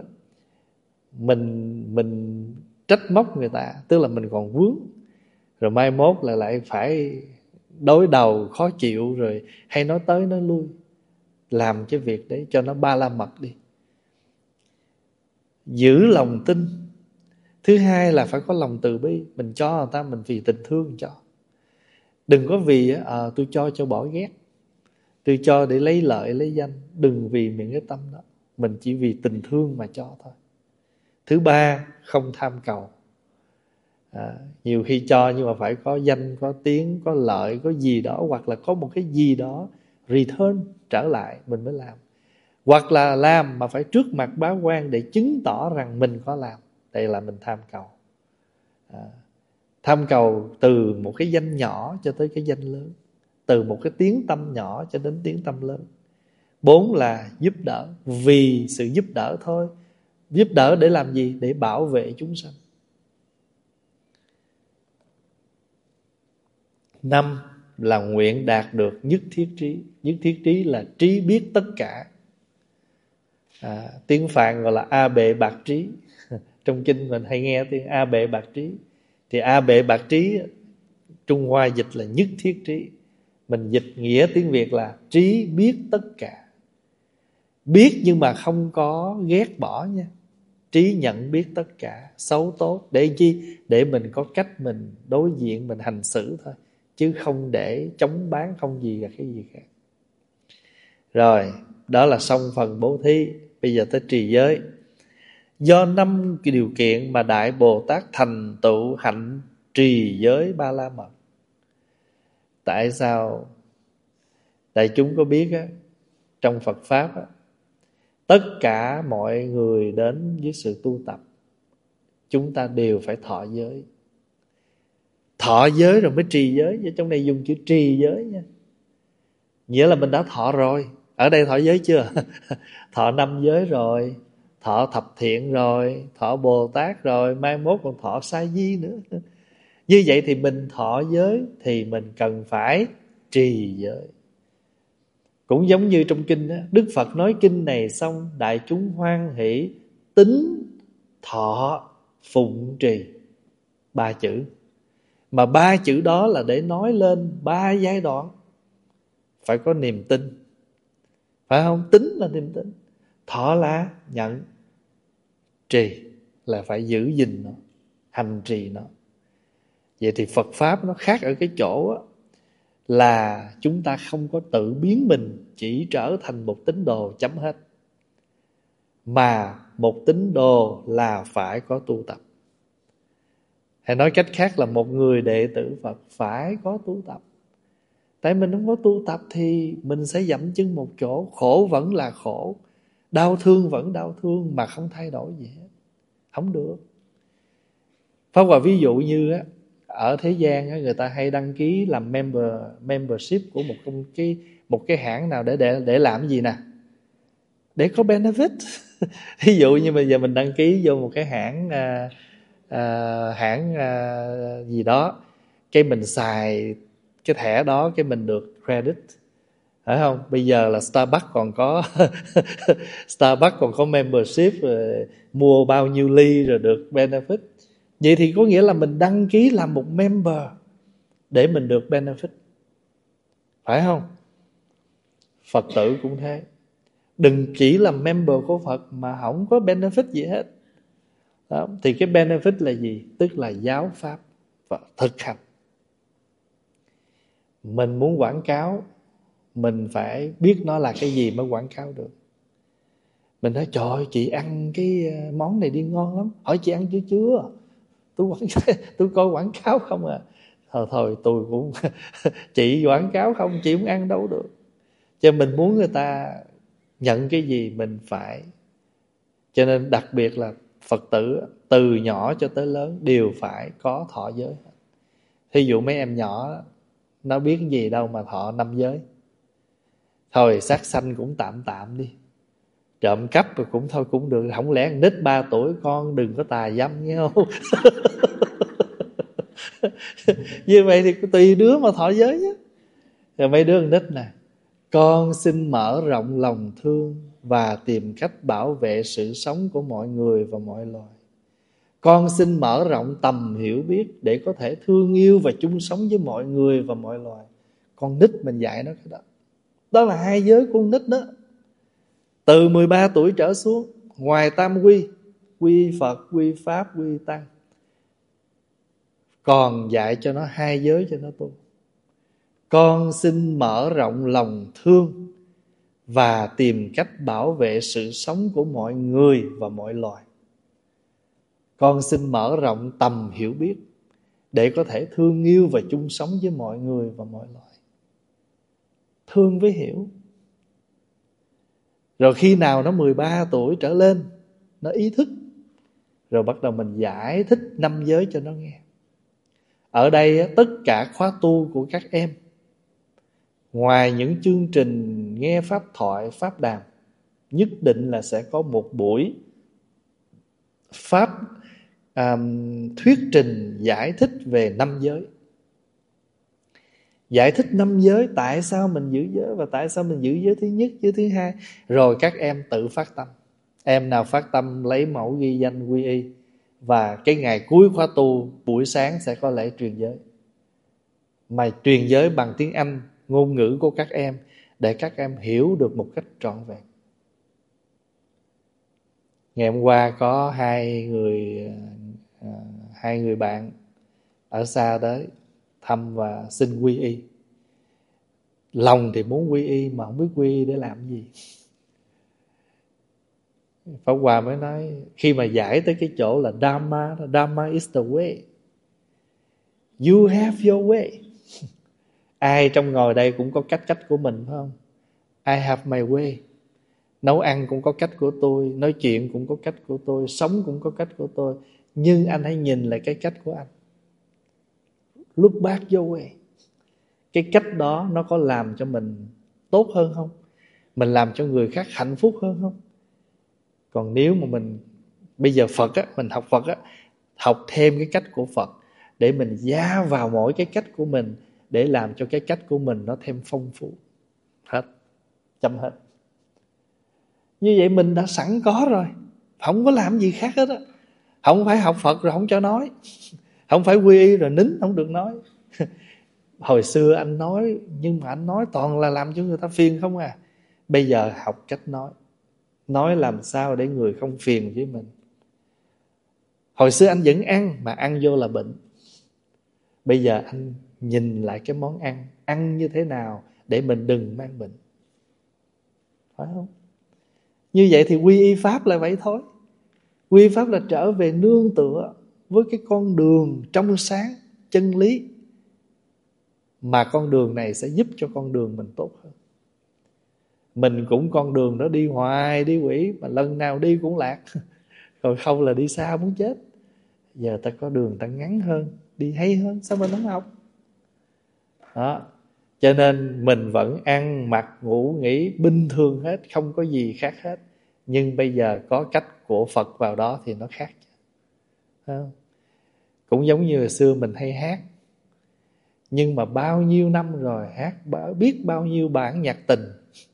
mình trách móc người ta, tức là mình còn vướng, rồi mai mốt là lại phải đối đầu khó chịu, rồi hay nói tới nói lui. Làm cái việc đấy cho nó ba la mật đi. Giữ lòng tin. Thứ hai là phải có lòng từ bi. Mình cho người ta mình vì tình thương cho. Đừng có vì tôi cho bỏ ghét, tôi cho để lấy lợi lấy danh. Đừng vì những cái tâm đó, mình chỉ vì tình thương mà cho thôi. Thứ ba, không tham cầu. Nhiều khi cho nhưng mà phải có danh, có tiếng, có lợi, có gì đó, hoặc là có một cái gì đó return trở lại mình mới làm. Hoặc là làm mà phải trước mặt báo quan để chứng tỏ rằng mình có làm. Đây là mình tham cầu. Tham cầu từ một cái danh nhỏ cho tới cái danh lớn, từ một cái tiếng tâm nhỏ cho đến tiếng tâm lớn. 4 là giúp đỡ, vì sự giúp đỡ thôi. Giúp đỡ để làm gì? Để bảo vệ chúng sanh. 5 là nguyện đạt được nhất thiết trí. Nhất thiết trí là trí biết tất cả. Tiếng Phạn gọi là A bệ bạc trí. Trong kinh mình hay nghe tiếng A bệ bạc trí. Thì A bệ bạc trí Trung Hoa dịch là nhất thiết trí. Mình dịch nghĩa tiếng Việt là trí biết tất cả. Biết nhưng mà không có ghét bỏ nha. Trí nhận biết tất cả, xấu tốt. Để chi? Để mình có cách mình đối diện, mình hành xử thôi, chứ không để chống bán, không gì cả cái gì khác. Rồi, đó là xong phần bố thí. Bây giờ tới trì giới. Do 5 cái điều kiện mà Đại Bồ Tát thành tựu hạnh trì giới ba la mật. Tại sao? Đại chúng có biết á, trong Phật Pháp á, tất cả mọi người đến với sự tu tập, chúng ta đều phải thọ giới. Thọ giới rồi mới trì giới. Ở trong này dùng chữ trì giới nha, nghĩa là mình đã thọ rồi. Ở đây thọ giới chưa? Thọ 5 giới rồi, thọ thập thiện rồi, thọ Bồ Tát rồi, mai mốt còn thọ sa di nữa. Như vậy thì mình thọ giới thì mình cần phải trì giới. Cũng giống như trong kinh đó, Đức Phật nói kinh này xong, đại chúng hoan hỷ tín thọ phụng trì. 3 chữ. Mà 3 chữ đó là để nói lên 3 giai đoạn. Phải có niềm tin, phải không? Tín là niềm tin, thọ là nhận, trì là phải giữ gìn nó, hành trì nó. Vậy thì Phật Pháp nó khác ở cái chỗ đó, là chúng ta không có tự biến mình chỉ trở thành một tín đồ chấm hết, mà một tín đồ là phải có tu tập. Hay nói cách khác là một người đệ tử Phật phải có tu tập. Tại mình không có tu tập thì mình sẽ dậm chân một chỗ, khổ vẫn là khổ, đau thương vẫn đau thương mà không thay đổi gì hết. Không được. Pháp Hòa ví dụ như á, ở thế gian á, người ta hay đăng ký làm membership của một cái hãng nào để làm gì nè? Để có benefit. Ví dụ như bây giờ mình đăng ký vô một cái hãng gì đó, cái mình xài cái thẻ đó, cái mình được credit, phải không? Bây giờ là Starbucks còn có Starbucks còn có membership rồi, mua bao nhiêu ly rồi được benefit. Vậy thì có nghĩa là mình đăng ký làm một member để mình được benefit, phải không? Phật tử cũng thế. Đừng chỉ là member của Phật mà không có benefit gì hết. Đó. Thì cái benefit là gì? Tức là giáo pháp và thực hành. Mình muốn quảng cáo, mình phải biết nó là cái gì mới quảng cáo được. Mình nói trời ơi, chị ăn cái món này đi ngon lắm. Hỏi chị ăn chưa? Tôi coi quảng cáo không à. Thôi tôi cũng chị quảng cáo không, chị không ăn đâu được. Cho mình muốn người ta nhận cái gì mình phải. Cho nên đặc biệt là Phật tử từ nhỏ cho tới lớn đều phải có thọ giới. Thí dụ mấy em nhỏ nó biết gì đâu mà thọ 5 giới. Thôi sát sanh cũng tạm tạm đi, trộm cắp rồi cũng thôi cũng được. Không lẽ nít 3 tuổi con đừng có tà dâm nghe không? Như vậy thì tùy đứa mà thọ giới nhé. Rồi mấy đứa con nít nè: con xin mở rộng lòng thương và tìm cách bảo vệ sự sống của mọi người và mọi loài. Con xin mở rộng tầm hiểu biết để có thể thương yêu và chung sống với mọi người và mọi loài. Con nít mình dạy nó cái đó. Đó là 2 giới của con nít đó. Từ 13 tuổi trở xuống, ngoài tam quy, quy Phật, quy Pháp, quy Tăng, còn dạy cho nó 2 giới cho nó tu. Con xin mở rộng lòng thương và tìm cách bảo vệ sự sống của mọi người và mọi loài. Con xin mở rộng tầm hiểu biết để có thể thương yêu và chung sống với mọi người và mọi loài. Thương với hiểu. Rồi khi nào nó 13 tuổi trở lên, nó ý thức, rồi bắt đầu mình giải thích 5 giới cho nó nghe. Ở đây tất cả khóa tu của các em, ngoài những chương trình nghe pháp thoại, pháp đàm, nhất định là sẽ có một buổi pháp thuyết trình giải thích về 5 giới. Giải thích 5 giới, tại sao mình giữ giới và tại sao mình giữ giới thứ nhất, giới thứ hai. Rồi các em tự phát tâm. Em nào phát tâm lấy mẫu ghi danh quy y. Và cái ngày cuối khóa tu, buổi sáng sẽ có lễ truyền giới. Mà truyền giới bằng tiếng Anh, ngôn ngữ của các em, để các em hiểu được một cách trọn vẹn. Ngày hôm qua có hai người bạn ở xa tới thăm và xin quy y. Lòng thì muốn quy y mà không biết quy y để làm gì. Pháp Hòa mới nói, khi mà giải tới cái chỗ là Dharma is the way, you have your way. Ai trong ngồi đây cũng có cách của mình, phải không? I have my way. Nấu ăn cũng có cách của tôi, nói chuyện cũng có cách của tôi, sống cũng có cách của tôi. Nhưng anh hãy nhìn lại cái cách của anh. Look back your way. Cái cách đó nó có làm cho mình tốt hơn không? Mình làm cho người khác hạnh phúc hơn không? Còn nếu mà mình bây giờ Phật á, mình học Phật á, học thêm cái cách của Phật để mình gia vào mỗi cái cách của mình, để làm cho cái cách của mình nó thêm phong phú. Hết, chấm hết. Như vậy mình đã sẵn có rồi, không có làm gì khác hết á. Không phải học Phật rồi không cho nói, không phải quy y rồi nín không được nói. Hồi xưa anh nói, nhưng mà anh nói toàn là làm cho người ta phiền không à. Bây giờ học cách nói làm sao để người không phiền với mình. Hồi xưa anh vẫn ăn, mà ăn vô là bệnh. Bây giờ anh nhìn lại cái món ăn như thế nào để mình đừng mang bệnh, phải không? Như vậy thì quy y Pháp là vậy thôi. Quy y Pháp là trở về nương tựa với cái con đường trong sáng, chân lý, mà con đường này sẽ giúp cho con đường mình tốt hơn. Mình cũng con đường đó đi hoài đi quỷ, mà lần nào đi cũng lạc. Còn không là đi xa muốn chết. Giờ ta có đường ta ngắn hơn, đi hay hơn, sao mình không học? Đó. Cho nên mình vẫn ăn, mặc, ngủ, nghỉ bình thường hết, không có gì khác hết. Nhưng bây giờ có cách của Phật vào đó thì nó khác. Không? Cũng giống như hồi xưa mình hay hát: Nhưng mà bao nhiêu năm rồi hát biết bao nhiêu bản nhạc tình.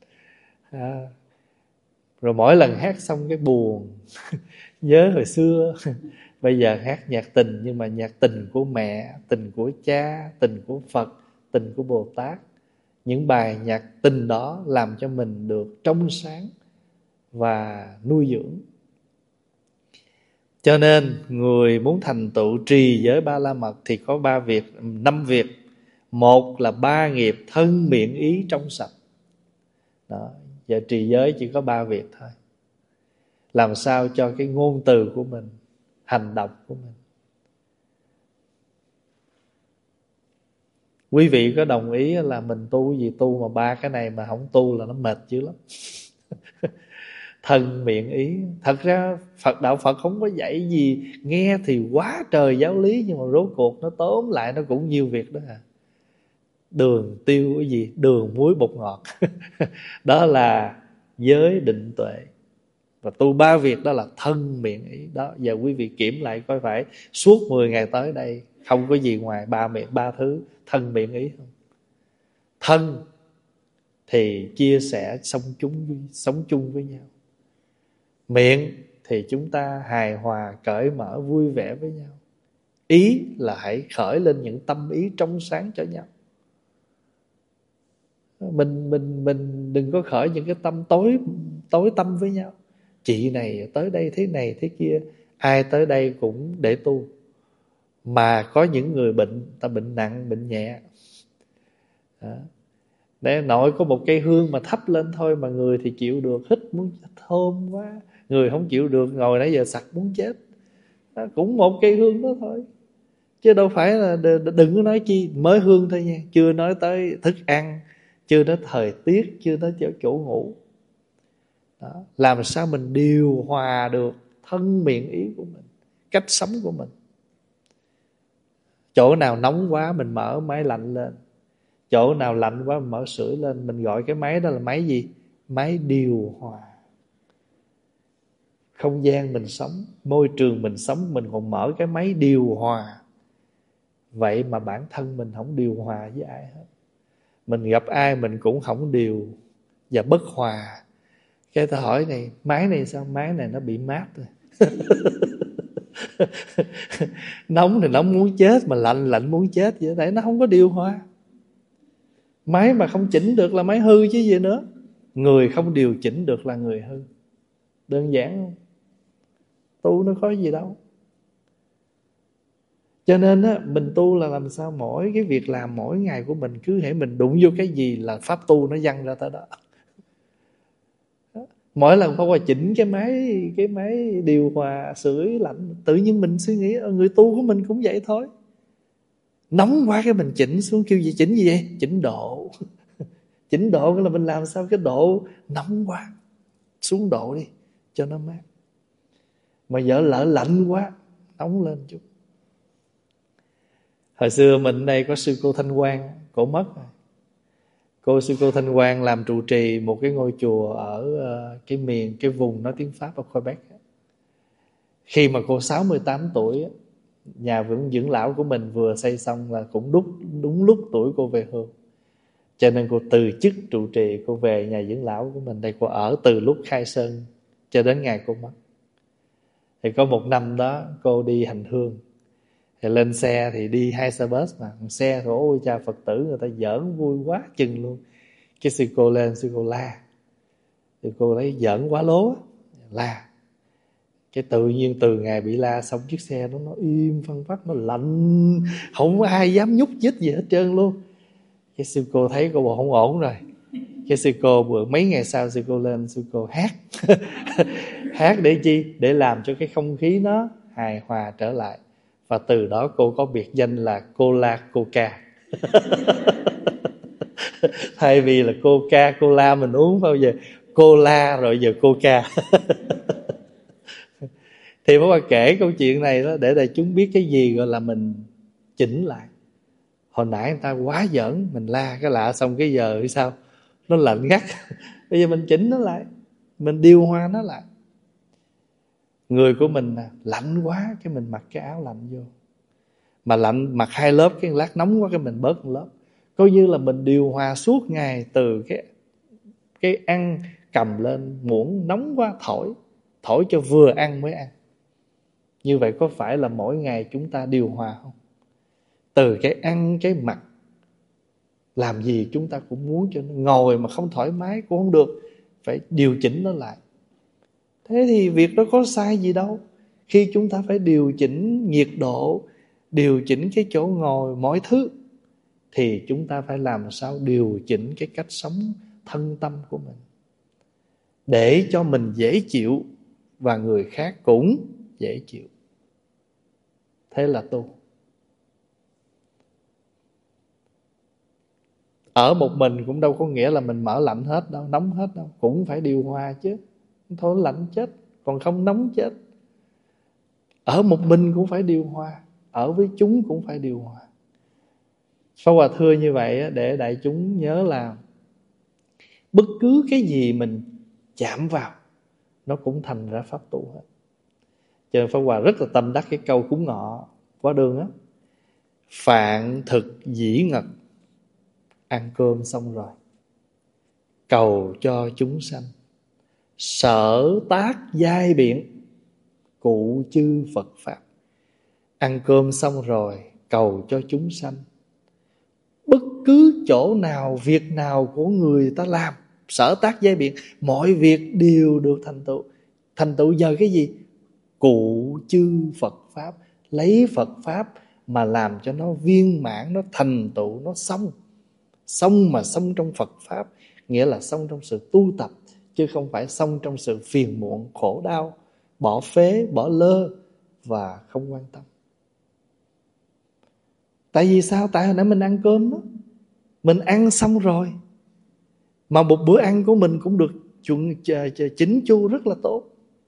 Rồi mỗi lần hát xong cái buồn nhớ hồi xưa. Bây giờ hát nhạc tình, nhưng mà nhạc tình của mẹ, tình của cha, tình của Phật, tình của Bồ Tát. Những bài nhạc tình đó làm cho mình được trong sáng và nuôi dưỡng. Cho nên người muốn thành tựu trì giới ba la mật thì có 5 việc. Một là 3 nghiệp thân miệng ý trong sạch. Đó, giờ trì giới chỉ có 3 việc thôi. Làm sao cho cái ngôn từ của mình, hành động của mình. Quý vị có đồng ý là mình tu gì tu mà 3 cái này mà không tu là nó mệt dữ lắm. Thân miệng ý. Thật ra đạo Phật không có dạy gì, nghe thì quá trời giáo lý, nhưng mà rốt cuộc nó tóm lại nó cũng nhiều việc đó à. Đường tiêu cái gì, đường muối bột ngọt. Đó là giới định tuệ. Và tu 3 việc đó là thân miệng ý. Đó, giờ quý vị kiểm lại coi phải suốt 10 ngày tới đây không có gì ngoài 3 thứ thân miệng ý không. Thân thì chia sẻ sống chung với nhau. Miệng thì chúng ta hài hòa, cởi mở, vui vẻ với nhau. Ý là hãy khởi lên những tâm ý trong sáng cho nhau. Mình đừng có khởi những cái tâm tối tâm với nhau. Chị này tới đây thế này thế kia. Ai tới đây cũng để tu. Mà có những người bệnh, ta bệnh nặng, bệnh nhẹ. Đó. Để nội có một cây hương mà thắp lên thôi mà người thì chịu được, hít muốn thơm quá. Người không chịu được, ngồi nãy giờ sặc muốn chết. Đó, cũng một cây hương đó thôi. Chứ đâu phải là đừng có nói chi mới hương thôi nha. Chưa nói tới thức ăn, chưa nói thời tiết, chưa nói chỗ ngủ. Đó. Làm sao mình điều hòa được thân miệng ý của mình, cách sống của mình. Chỗ nào nóng quá mình mở máy lạnh lên. Chỗ nào lạnh quá mình mở sưởi lên. Mình gọi cái máy đó là máy gì? Máy điều hòa. Không gian mình sống, môi trường mình sống, mình còn mở cái máy điều hòa. Vậy mà bản thân mình không điều hòa với ai hết. Mình gặp ai mình cũng không điều và bất hòa. Cái ta hỏi này, máy này sao? Máy này nó bị mát rồi. Nóng thì nóng muốn chết, mà lạnh lạnh muốn chết vậy. Tại nó không có điều hòa. Máy mà không chỉnh được là máy hư chứ gì nữa. Người không điều chỉnh được là người hư. Đơn giản không? Tu nó có gì đâu. Cho nên á, mình tu là làm sao mỗi cái việc làm mỗi ngày của mình, cứ hễ mình đụng vô cái gì là pháp tu nó văng ra tới đó. Mỗi lần phải qua chỉnh cái máy điều hòa sưởi lạnh, tự nhiên mình suy nghĩ người tu của mình cũng vậy thôi. Nóng quá cái mình chỉnh xuống, kêu gì chỉnh gì vậy? Chỉnh độ. Chỉnh độ cái là mình làm sao cái độ nóng quá xuống độ đi cho nó mát. Mà giờ lỡ lạnh quá nóng lên chút. Hồi xưa mình đây có sư cô Thanh Quang, cổ mất rồi. Sư cô Thanh Quang làm trụ trì một cái ngôi chùa ở cái vùng nói tiếng Pháp ở Quebec. Khi mà cô 68 tuổi, nhà dưỡng lão của mình vừa xây xong là cũng đúng lúc tuổi cô về hưu. Cho nên cô từ chức trụ trì, cô về nhà dưỡng lão của mình đây, cô ở từ lúc khai sơn cho đến ngày cô mất. Thì có một năm đó cô đi hành hương, thì lên xe thì đi 2 xe bus mà. Xe thì ôi cha Phật tử người ta giỡn vui quá chừng luôn. Cái sư cô lên, sư cô la. Thì cô thấy giỡn quá lố la. Cái tự nhiên từ ngày bị la xong chiếc xe nó im phăng phắc, nó lạnh, không có ai dám nhúc nhích gì hết trơn luôn. Cái sư cô thấy cô bộ không ổn rồi. Cái sư cô bữa mấy ngày sau sư cô lên, sư cô hát. Hát để chi? Để làm cho cái không khí nó hài hòa trở lại. Và từ đó cô có biệt danh là Cola Coca. Thay vì là Coca Cola mình uống bao giờ Cola rồi giờ Coca. Thì Pháp Hòa kể câu chuyện này đó để đại chúng biết cái gì gọi là mình chỉnh lại. Hồi nãy người ta quá giỡn, mình la cái lạ xong cái giờ thì sao? Nó lạnh ngắt. Bây giờ mình chỉnh nó lại, mình điều hòa nó lại. Người của mình lạnh quá, cái mình mặc cái áo lạnh vô. Mà lạnh mặc 2 lớp cái lát nóng quá cái mình bớt 1 lớp. Coi như là mình điều hòa suốt ngày, từ cái ăn cầm lên muỗng nóng quá thổi cho vừa ăn mới ăn. Như vậy có phải là mỗi ngày chúng ta điều hòa không? Từ cái ăn cái mặc, làm gì chúng ta cũng muốn cho nó ngồi mà không thoải mái cũng không được, phải điều chỉnh nó lại. Thế thì việc đó có sai gì đâu. Khi chúng ta phải điều chỉnh nhiệt độ, điều chỉnh cái chỗ ngồi, mọi thứ, thì chúng ta phải làm sao điều chỉnh cái cách sống thân tâm của mình, để cho mình dễ chịu và người khác cũng dễ chịu. Thế là tu. Ở một mình cũng đâu có nghĩa là mình mở lạnh hết đâu, nóng hết đâu. Cũng phải điều hòa chứ. Thôi lạnh chết, còn không nóng chết. Ở một mình cũng phải điều hòa, ở với chúng cũng phải điều hòa. Pháp Hòa thưa như vậy để đại chúng nhớ là bất cứ cái gì mình chạm vào nó cũng thành ra pháp tu hết. Cho nên Pháp Hòa rất là tâm đắc cái câu cúng ngọ quá đường á: phạn thực dĩ ngật, ăn cơm xong rồi cầu cho chúng sanh, sở tác giai biện, cụ chư Phật Pháp. Ăn cơm xong rồi cầu cho chúng sanh. Bất cứ chỗ nào, việc nào của người ta làm, sở tác giai biện, mọi việc đều được thành tựu. Thành tựu nhờ cái gì? Cụ chư Phật Pháp. Lấy Phật Pháp mà làm cho nó viên mãn, nó thành tựu, nó xong. Xong mà xong trong Phật Pháp, nghĩa là xong trong sự tu tập, chứ không phải xong trong sự phiền muộn, khổ đau, bỏ phế, bỏ lơ và không quan tâm. Tại vì sao? Tại hồi nãy mình ăn cơm đó, mình ăn xong rồi, mà một bữa ăn của mình cũng được chỉnh chu rất là tốt.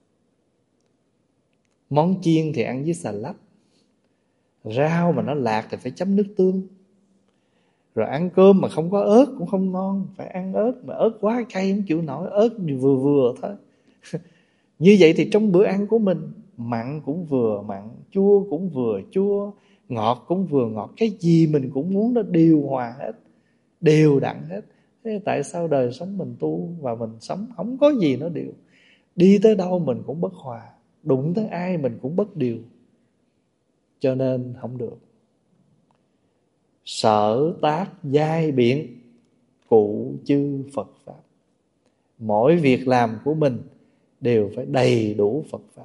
Món chiên thì ăn với xà lách, rau mà nó lạc thì phải chấm nước tương. Rồi ăn cơm mà không có ớt cũng không ngon, phải ăn ớt, mà ớt quá cay không chịu nổi, ớt vừa vừa thôi. Như vậy thì trong bữa ăn của mình, mặn cũng vừa mặn, chua cũng vừa chua, ngọt cũng vừa ngọt. Cái gì mình cũng muốn nó điều hòa hết, đều đặn hết. Thế tại sao đời sống mình tu và mình sống không có gì nó đều? Đi tới đâu mình cũng bất hòa, đụng tới ai mình cũng bất điều. Cho nên không được. Sở tác giai biện, cụ chư Phật Pháp. Mỗi việc làm của mình đều phải đầy đủ Phật Pháp.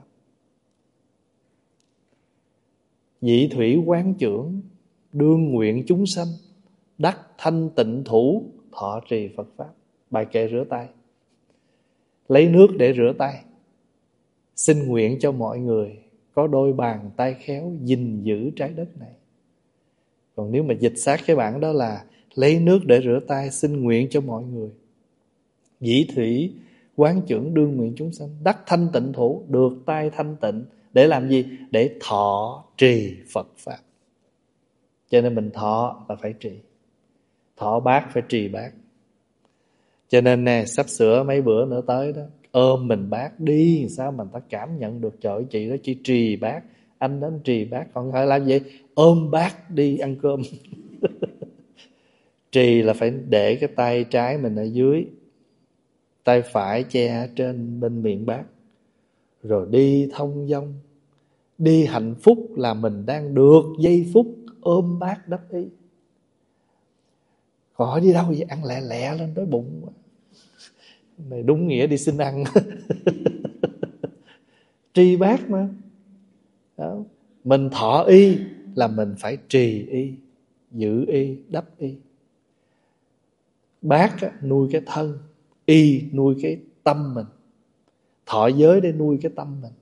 Vị thủy quán trưởng, đương nguyện chúng sanh, đắc thanh tịnh thủ, thọ trì Phật Pháp. Bài kệ rửa tay. Lấy nước để rửa tay, xin nguyện cho mọi người có đôi bàn tay khéo gìn giữ trái đất này. Còn nếu mà dịch sát cái bản đó là lấy nước để rửa tay, xin nguyện cho mọi người. Dĩ thủy quán trưởng, đương nguyện chúng sanh, đắc thanh tịnh thủ, được tay thanh tịnh. Để làm gì? Để thọ trì Phật Pháp. Cho nên mình thọ là phải trì. Thọ bát phải trì bát. Cho nên nè, sắp sửa mấy bữa nữa tới đó, ôm mình bát đi, sao mà ta cảm nhận được? Trời ơi, chị đó chỉ trì bát, anh đến trì bát, còn phải làm gì? Ôm bát đi ăn cơm. Trì là phải để cái tay trái mình ở dưới, tay phải che trên bên miệng bát, rồi đi thông dong, đi hạnh phúc là mình đang được giây phút ôm bát đắp y. Còn hỏi đi đâu vậy? Ăn lẹ lẹ lên, đói bụng quá. Này đúng nghĩa đi xin ăn. Trì bát mà đó. Mình thọ y là mình phải trì y, giữ y, đắp y. Bát nuôi cái thân, y nuôi cái tâm mình, thọ giới để nuôi cái tâm mình.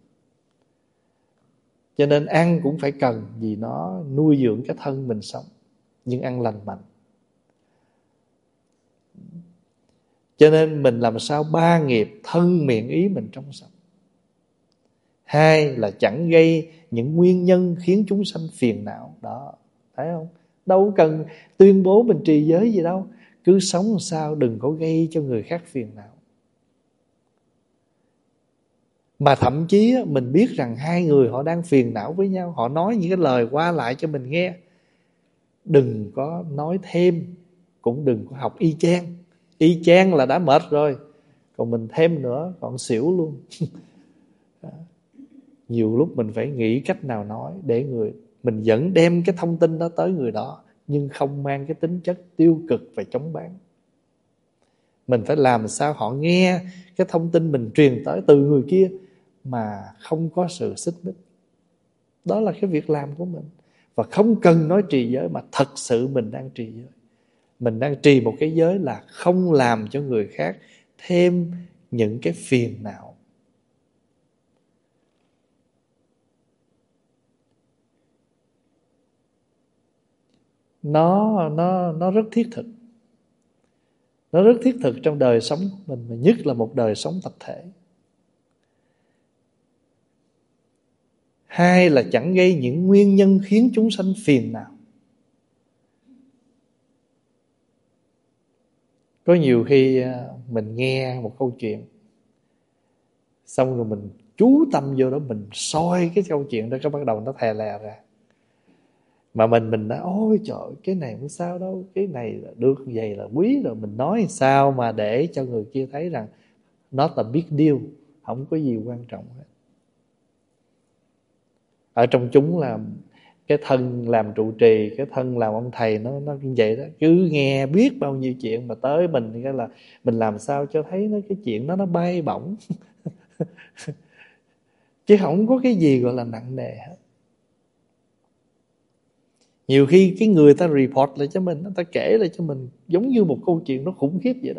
Cho nên ăn cũng phải cần, vì nó nuôi dưỡng cái thân mình sống, nhưng ăn lành mạnh. Cho nên mình làm sao ba nghiệp thân miệng ý mình trong sạch. Hai là chẳng gây những nguyên nhân khiến chúng sanh phiền não. Đó, thấy không? Đâu cần tuyên bố mình trì giới gì đâu. Cứ sống làm sao đừng có gây cho người khác phiền não. Mà thậm chí mình biết rằng hai người họ đang phiền não với nhau, họ nói những cái lời qua lại cho mình nghe, đừng có nói thêm, cũng đừng có học y chang. Y chang là đã mệt rồi, còn mình thêm nữa còn xỉu luôn. Nhiều lúc mình phải nghĩ cách nào nói để mình vẫn đem cái thông tin đó tới người đó, nhưng không mang cái tính chất tiêu cực và chống bán. Mình phải làm sao họ nghe cái thông tin mình truyền tới từ người kia mà không có sự xích mích. Đó là cái việc làm của mình. Và không cần nói trì giới, mà thật sự mình đang trì giới. Mình đang trì một cái giới là không làm cho người khác thêm những cái phiền não. Nó rất thiết thực. Nó rất thiết thực trong đời sống của mình, và nhất là một đời sống tập thể. Hai là chẳng gây những nguyên nhân khiến chúng sanh phiền não. Có nhiều khi mình nghe một câu chuyện, xong rồi mình chú tâm vô đó, mình soi cái câu chuyện đó, cái bắt đầu nó thè lè ra. Mà mình nói ôi trời, cái này không sao đâu, cái này là được vậy là quý rồi. Mình nói sao mà để cho người kia thấy rằng not a big deal, không có gì quan trọng hết. Ở trong chúng là cái thân làm trụ trì, cái thân làm ông thầy, nó như vậy đó. Cứ nghe biết bao nhiêu chuyện, mà tới mình cái là mình làm sao cho thấy cái chuyện đó nó bay bổng. Chứ không có cái gì gọi là nặng nề hết. Nhiều khi cái người ta report lại cho mình, ta kể lại cho mình giống như một câu chuyện nó khủng khiếp vậy đó.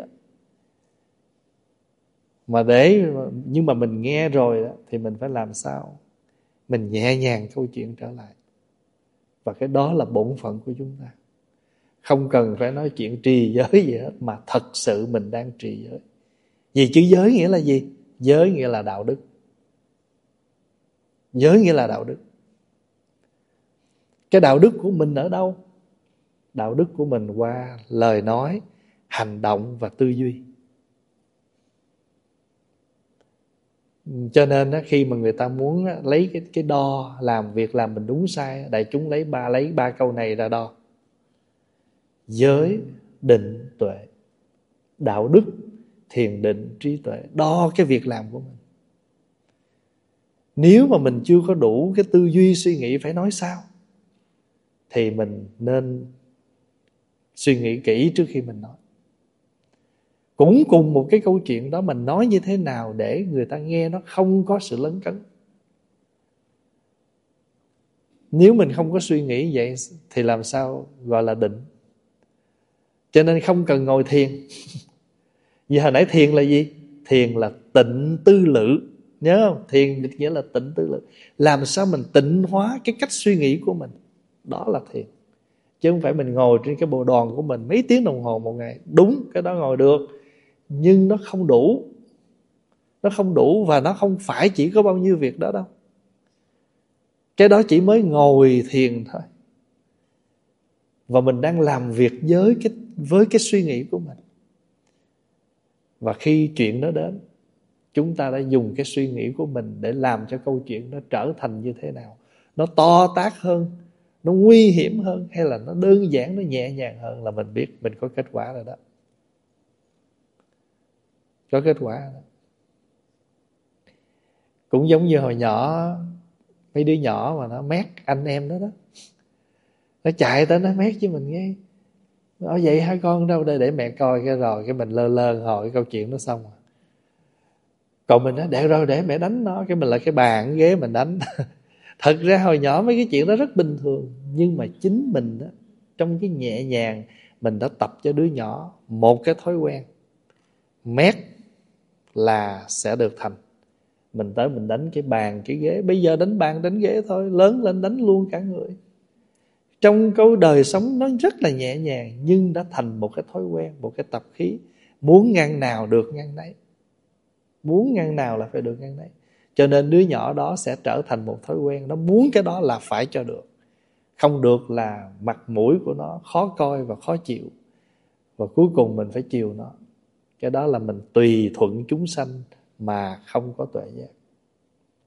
Nhưng mà mình nghe rồi đó, thì mình phải làm sao mình nhẹ nhàng câu chuyện trở lại. Và cái đó là bổn phận của chúng ta. Không cần phải nói chuyện trì giới gì hết, mà thật sự mình đang trì giới. Vì chữ giới nghĩa là gì? Giới nghĩa là đạo đức. Giới nghĩa là đạo đức. Cái đạo đức của mình ở đâu? Đạo đức của mình qua lời nói, hành động và tư duy. Cho nên khi mà người ta muốn lấy cái đo làm việc làm mình đúng sai, đại chúng lấy ba câu này ra đo. Giới, định, tuệ. Đạo đức, thiền định, trí tuệ. Đo cái việc làm của mình. Nếu mà mình chưa có đủ cái tư duy suy nghĩ phải nói sao, thì mình nên suy nghĩ kỹ trước khi mình nói. Cũng cùng một cái câu chuyện đó, mình nói như thế nào để người ta nghe nó không có sự lấn cấn. Nếu mình không có suy nghĩ vậy thì làm sao gọi là định. Cho nên không cần ngồi thiền. Vì hồi nãy thiền là gì? Thiền là tịnh tư lự. Nhớ không? Thiền nghĩa là tịnh tư lự. Làm sao mình tịnh hóa cái cách suy nghĩ của mình. Đó là thiền. Chứ không phải mình ngồi trên cái bộ đoàn của mình mấy tiếng đồng hồ một ngày. Đúng, cái đó ngồi được, nhưng nó không đủ. Nó không đủ, và nó không phải chỉ có bao nhiêu việc đó đâu. Cái đó chỉ mới ngồi thiền thôi. Và mình đang làm việc với cái suy nghĩ của mình. Và khi chuyện đó đến, chúng ta đã dùng cái suy nghĩ của mình để làm cho câu chuyện nó trở thành như thế nào. Nó to tát hơn, nó nguy hiểm hơn, hay là nó đơn giản, nó nhẹ nhàng hơn, là mình biết mình có kết quả rồi đó. Có kết quả rồi đó. Cũng giống như hồi nhỏ, mấy đứa nhỏ mà nó mét anh em đó đó, nó chạy tới nó mét với mình nghe. Nói vậy hả con, đâu để mẹ coi. Cái rồi cái mình lơ lơ hồi cái câu chuyện nó xong rồi. Còn mình nói để rồi để mẹ đánh nó, cái mình lại cái bàn ghế mình đánh. Thật ra hồi nhỏ mấy cái chuyện đó rất bình thường, nhưng mà chính mình đó, trong cái nhẹ nhàng, mình đã tập cho đứa nhỏ một cái thói quen. Mét là sẽ được thành. Mình tới mình đánh cái bàn cái ghế. Bây giờ đánh bàn đánh ghế thôi, lớn lên đánh luôn cả người. Trong câu đời sống nó rất là nhẹ nhàng, nhưng đã thành một cái thói quen, một cái tập khí. Muốn ngăn nào được ngăn nấy. Muốn ngăn nào là phải được ngăn nấy. Cho nên đứa nhỏ đó sẽ trở thành một thói quen. Nó muốn cái đó là phải cho được. Không được là mặt mũi của nó khó coi và khó chịu. Và cuối cùng mình phải chiều nó. Cái đó là mình tùy thuận chúng sanh mà không có tuệ giác.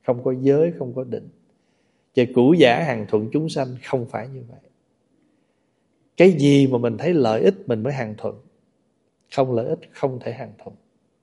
không có giới, không có định. Chứ cũ giả hằng thuận chúng sanh không phải như vậy. Cái gì mà mình thấy lợi ích mình mới hằng thuận, không lợi ích không thể hằng thuận.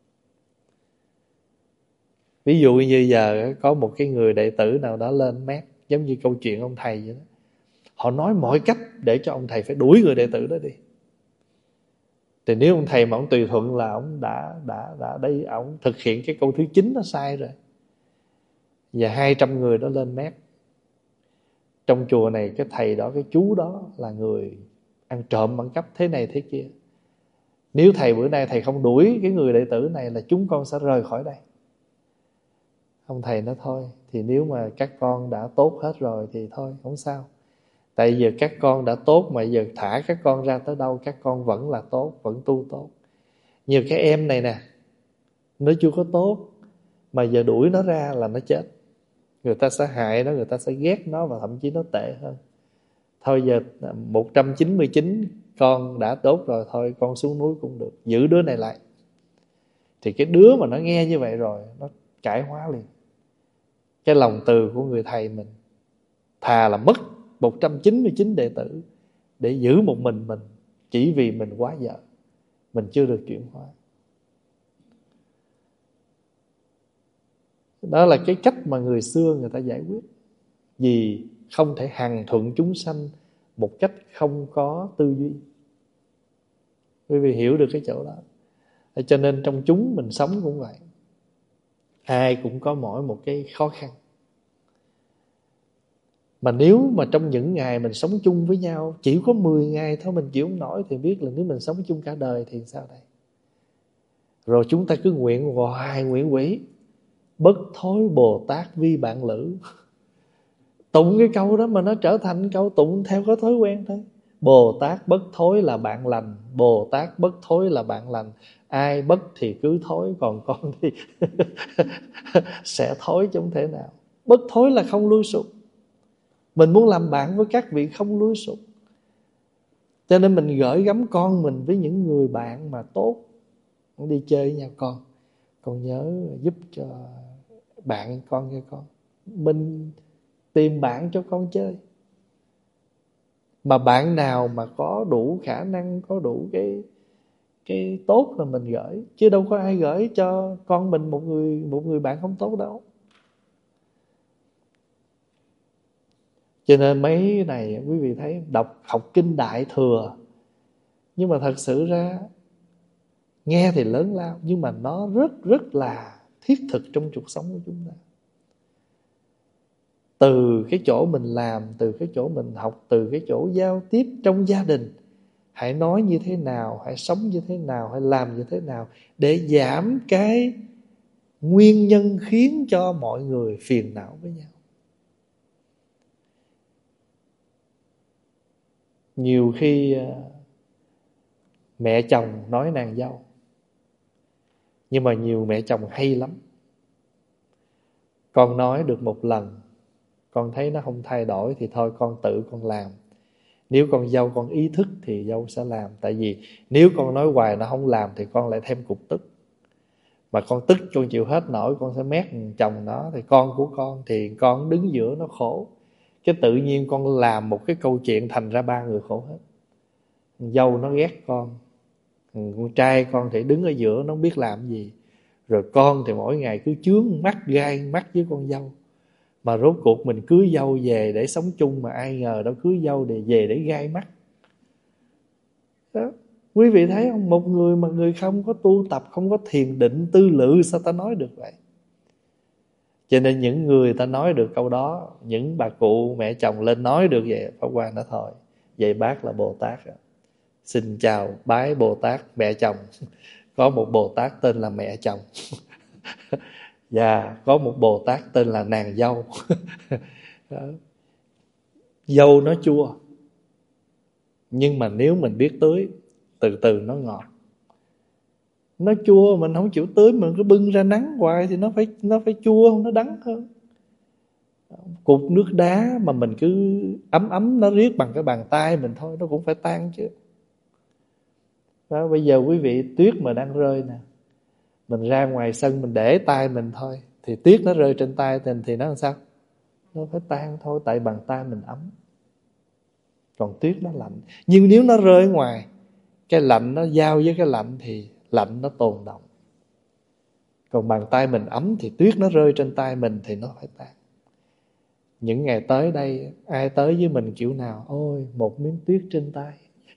Ví dụ như giờ có một cái người đệ tử nào đó lên mát, giống như câu chuyện ông thầy vậy đó. Họ nói mọi cách để cho ông thầy phải đuổi người đệ tử đó đi. Thì nếu ông thầy mà ông tùy thuận là ông đã đây, ông thực hiện cái câu thứ 9 nó sai rồi. Và 200 người đó lên mát. Trong chùa này cái thầy đó, cái chú đó là người ăn trộm ăn cắp thế này thế kia. Nếu thầy bữa nay thầy không đuổi cái người đệ tử này là chúng con sẽ rời khỏi đây. Ông thầy nói thôi, thì nếu mà các con đã tốt hết rồi thì thôi, không sao. Tại giờ các con đã tốt mà giờ thả các con ra tới đâu các con vẫn là tốt, vẫn tu tốt. Nhiều cái em này nè, nó chưa có tốt mà giờ đuổi nó ra là nó chết. Người ta sẽ hại nó, người ta sẽ ghét nó và thậm chí nó tệ hơn. Thôi giờ 199 con đã tốt rồi, thôi con xuống núi cũng được, giữ đứa này lại. Thì cái đứa mà nó nghe như vậy rồi nó cải hóa liền. Cái lòng từ của người thầy mình, thà là mất 199 đệ tử để giữ một mình, chỉ vì mình quá dở, mình chưa được chuyển hóa. Đó là cái cách mà người xưa người ta giải quyết. Vì không thể hằng thuận chúng sanh một cách không có tư duy. Quý vị hiểu được cái chỗ đó. Cho nên trong chúng mình sống cũng vậy. Ai cũng có mỗi một cái khó khăn. Mà nếu mà trong những ngày mình sống chung với nhau chỉ có 10 ngày thôi mình chịu không nổi, thì biết là nếu mình sống chung cả đời thì sao đây? Rồi chúng ta cứ nguyện hoài nguyện quỷ, bất thối Bồ Tát vi bạn lữ. Tụng cái câu đó mà nó trở thành câu tụng theo cái thói quen thôi. Bồ Tát bất thối là bạn lành, Bồ Tát bất thối là bạn lành. Ai bất thì cứ thối, còn con thì sẽ thối chứ không thể nào. Bất thối là không lui sụp. Mình muốn làm bạn với các vị không lui sụp. Cho nên mình gửi gắm con mình với những người bạn mà tốt. Đi chơi với nhau, con nhớ giúp cho bạn con nha con. Mình tìm bạn cho con chơi. Mà bạn nào mà có đủ khả năng, có đủ cái tốt là mình gửi. Chứ đâu có ai gửi cho con mình một người bạn không tốt đâu. Cho nên mấy này quý vị thấy học kinh Đại Thừa, nhưng mà thật sự ra nghe thì lớn lao, nhưng mà nó rất là thiết thực trong cuộc sống của chúng ta. Từ cái chỗ mình làm, từ cái chỗ mình học, từ cái chỗ giao tiếp trong gia đình, hãy nói như thế nào, hãy sống như thế nào, hãy làm như thế nào để giảm cái nguyên nhân khiến cho mọi người phiền não với nhau. Nhiều khi mẹ chồng nói nàng dâu, nhưng mà nhiều mẹ chồng hay lắm. Con nói được một lần, con thấy nó không thay đổi thì thôi con tự con làm. Nếu con dâu con ý thức thì dâu sẽ làm. Tại vì nếu con nói hoài nó không làm thì con lại thêm cục tức. Mà con tức con chịu hết nổi, con sẽ mét chồng nó. Thì con của con thì con đứng giữa nó khổ. Cái tự nhiên con làm một cái câu chuyện thành ra ba người khổ hết. Dâu nó ghét con trai con thì đứng ở giữa, nó không biết làm gì. Rồi con thì mỗi ngày cứ chướng mắt gai mắt với con dâu. Mà rốt cuộc mình cưới dâu về để sống chung, mà ai ngờ đâu cưới dâu để về để gai mắt đó. Quý vị thấy không? Một người mà người không có tu tập, không có thiền định tư lự, sao ta nói được vậy? Cho nên những người ta nói được câu đó, những bà cụ mẹ chồng lên nói được vậy, Pháp Hòa nói thôi, vậy bác là Bồ Tát rồi. Xin chào bái Bồ Tát mẹ chồng. Có một Bồ Tát tên là mẹ chồng và có một Bồ Tát tên là nàng dâu. Dâu nó chua, nhưng mà nếu mình biết tưới, từ từ nó ngọt. Nó chua mình không chịu tưới, mình cứ bưng ra nắng hoài thì nó phải chua, nó đắng hơn. Cục nước đá mà mình cứ ấm nó riết bằng cái bàn tay mình thôi, nó cũng phải tan chứ đó. Bây giờ quý vị, tuyết mà đang rơi nè, mình ra ngoài sân mình để tay mình thôi thì tuyết nó rơi trên tay mình thì nó làm sao? Nó phải tan thôi, tại bàn tay mình ấm. Còn tuyết nó lạnh. Nhưng nếu nó rơi ở ngoài, cái lạnh nó giao với cái lạnh thì lạnh nó tồn động. Còn bàn tay mình ấm thì tuyết nó rơi trên tay mình thì nó phải tan. Những ngày tới đây, ai tới với mình kiểu nào? Ôi, một miếng tuyết trên tay.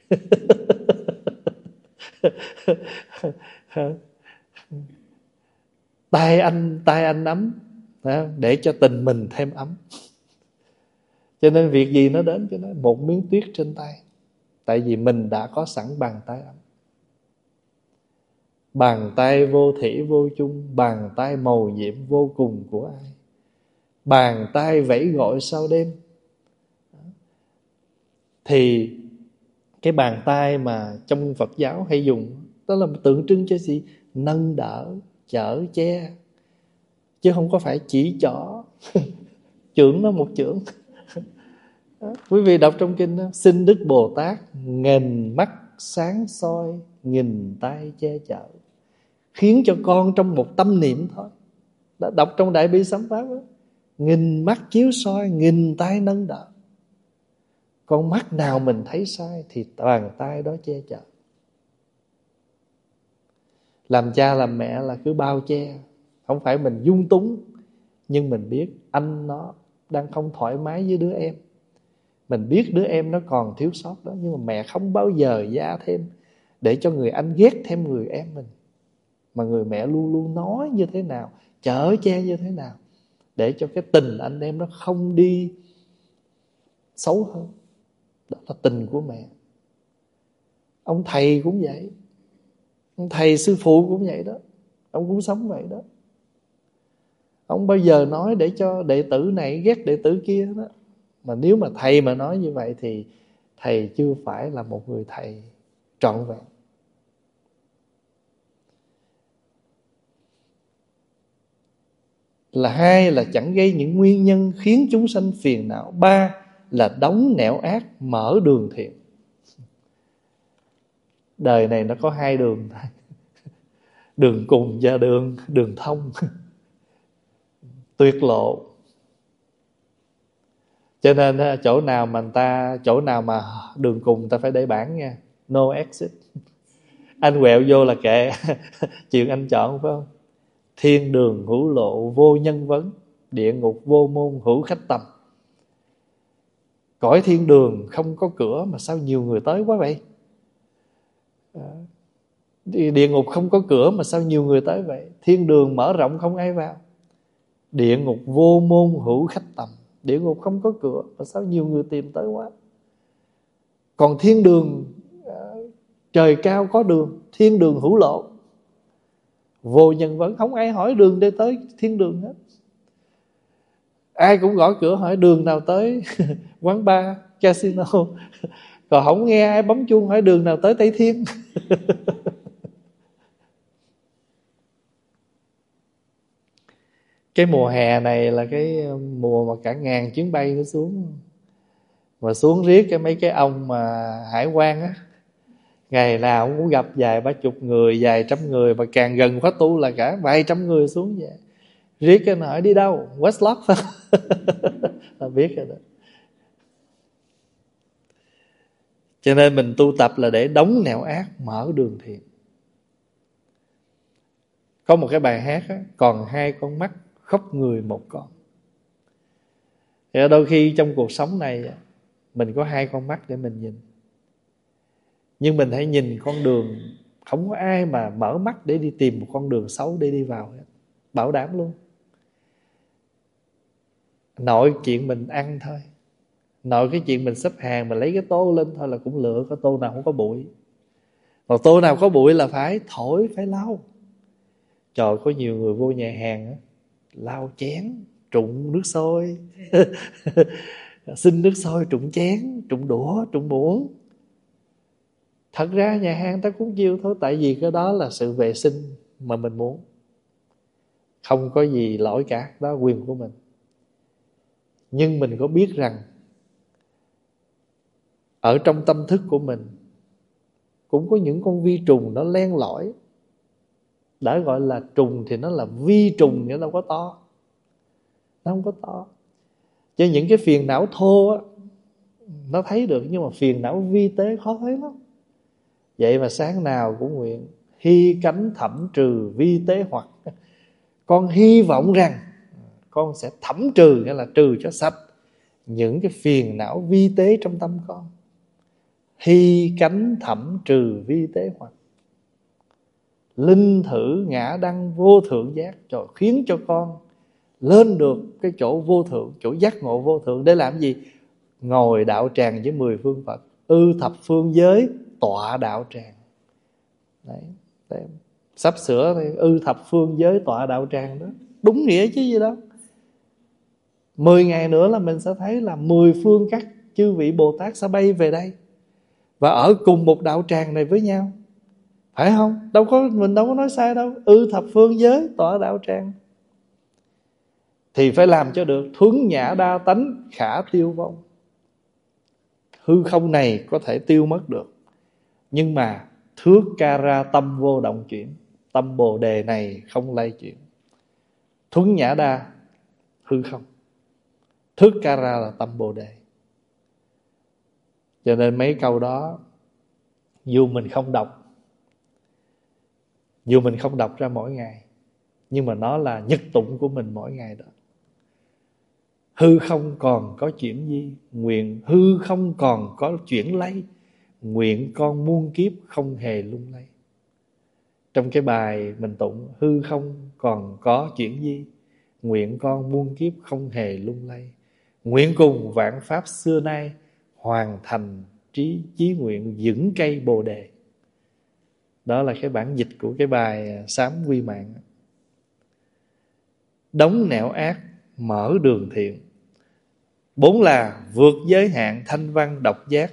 tay anh ấm, để cho tình mình thêm ấm. Cho nên việc gì nó đến cho nó một miếng tuyết trên tay. Tại vì mình đã có sẵn bàn tay ấm. Bàn tay vô thủy vô chung, bàn tay màu nhiệm vô cùng của ai. Bàn tay vẫy gọi sau đêm. Thì cái bàn tay mà trong Phật giáo hay dùng, đó là tượng trưng cho gì? Nâng đỡ, chở che, chứ không có phải chỉ trỏ. Chưởng nó một chưởng. Quý vị đọc trong kinh đó, xin Đức Bồ Tát nghìn mắt sáng soi, nghìn tay che chở, khiến cho con trong một tâm niệm thôi. Đã đọc trong Đại Bi Sám Pháp đó, nghìn mắt chiếu soi, nghìn tay nâng đỡ. Con mắt nào mình thấy sai thì bàn tay đó che chở. Làm cha làm mẹ là cứ bao che. Không phải mình dung túng, nhưng mình biết anh nó đang không thoải mái với đứa em. Mình biết đứa em nó còn thiếu sót đó, nhưng mà mẹ không bao giờ gia thêm để cho người anh ghét thêm người em mình. Mà người mẹ luôn luôn nói như thế nào, chở che như thế nào, để cho cái tình anh em nó không đi xấu hơn. Đó là tình của mẹ. Ông thầy cũng vậy. Ông thầy sư phụ cũng vậy đó. Ông cũng sống vậy đó. Ông bao giờ nói để cho đệ tử này ghét đệ tử kia đó. Mà nếu mà thầy mà nói như vậy thì thầy chưa phải là một người thầy trọn vẹn. Là hai là chẳng gây những nguyên nhân khiến chúng sanh phiền não. Ba là đóng nẻo ác, mở đường thiện. Đời này nó có hai đường thôi. Đường cùng và đường thông. Tuyệt lộ. Cho nên chỗ nào mà đường cùng ta phải để bảng nha. No exit. Anh quẹo vô là kệ. Chuyện anh chọn phải không? Thiên đường hữu lộ vô nhân vấn, địa ngục vô môn hữu khách tầm. Cõi thiên đường không có cửa mà sao nhiều người tới quá vậy? Địa ngục không có cửa mà sao nhiều người tới vậy? Thiên đường mở rộng không ai vào. Địa ngục vô môn hữu khách tầm. Địa ngục không có cửa mà sao nhiều người tìm tới quá? Còn thiên đường, trời cao có đường, thiên đường hữu lộ vô nhân vấn, không ai hỏi đường để tới thiên đường hết. Ai cũng gõ cửa hỏi đường nào tới quán bar, casino. Còn không nghe ai bấm chuông hỏi đường nào tới Tây Thiên. Cái mùa hè này là cái mùa mà cả ngàn chuyến bay nó xuống. Mà xuống riết cái mấy cái ông mà hải quan á, ngày nào cũng gặp vài ba chục người, vài trăm người. Và càng gần khóa tu là cả vài trăm người xuống vậy. Riết cái hỏi đi đâu? Westlock phải không? Là biết rồi đó. Cho nên mình tu tập là để đóng nẻo ác, mở đường thiện. Có một cái bài hát á, còn hai con mắt khóc người một con. Thì đôi khi trong cuộc sống này mình có hai con mắt để mình nhìn. Nhưng mình hãy nhìn con đường. Không có ai mà mở mắt để đi tìm một con đường xấu để đi vào hết. Bảo đảm luôn. Nội chuyện mình ăn thôi, nội cái chuyện mình xếp hàng, mình lấy cái tô lên thôi là cũng lựa cái tô nào không có bụi. Còn tô nào có bụi là phải thổi, phải lau. Trời, có nhiều người vô nhà hàng á, lau chén, trụng nước sôi. Xin nước sôi, trụng chén, trụng đũa, trụng muỗng. Thật ra nhà hàng ta cũng chiêu thôi. Tại vì cái đó là sự vệ sinh mà mình muốn. Không có gì lỗi cả, đó là quyền của mình. Nhưng mình có biết rằng ở trong tâm thức của mình cũng có những con vi trùng nó len lỏi. Đã gọi là trùng thì nó là vi trùng, nghĩa đâu có to. Nó không có to. Cho những cái phiền não thô á, nó thấy được, nhưng mà phiền não vi tế khó thấy lắm. Vậy mà sáng nào cũng nguyện hy cánh thẩm trừ vi tế hoặc. Con hy vọng rằng con sẽ thẩm trừ, nghĩa là trừ cho sạch những cái phiền não vi tế trong tâm con. Hy cánh thẩm trừ vi tế hoặc. Linh thử ngã đăng vô thượng giác, cho khiến cho con lên được cái chỗ vô thượng, chỗ giác ngộ vô thượng. Để làm gì? Ngồi đạo tràng với 10 phương Phật, thập phương giới tọa đạo tràng. Đấy. Sắp sửa thì thập phương giới tọa đạo tràng đó. Đúng nghĩa chứ gì đâu. 10 ngày nữa là mình sẽ thấy là 10 phương các chư vị Bồ Tát sẽ bay về đây và ở cùng một đạo tràng này với nhau. Phải không? Mình đâu có nói sai đâu. Thập phương giới tọa đạo tràng. Thì phải làm cho được thuấn nhã đa tánh khả tiêu vong. Hư không này có thể tiêu mất được, nhưng mà thước ca ra tâm vô động chuyển. Tâm Bồ Đề này không lay chuyển. Thuấn nhã đa hư không, thước ca ra là tâm Bồ Đề. Cho nên mấy câu đó dù mình không đọc ra mỗi ngày, nhưng mà nó là nhật tụng của mình mỗi ngày đó. Hư không còn có chuyển di, nguyện hư không còn có chuyển lay, nguyện con muôn kiếp không hề lung lay. Trong cái bài mình tụng hư không còn có chuyển di, nguyện con muôn kiếp không hề lung lay, nguyện cùng vạn pháp xưa nay hoàn thành chí nguyện vững cây Bồ Đề. Đó là cái bản dịch của cái bài Sám Quy Mạng. Đóng nẻo ác, mở đường thiện. 4 là vượt giới hạn thanh văn độc giác.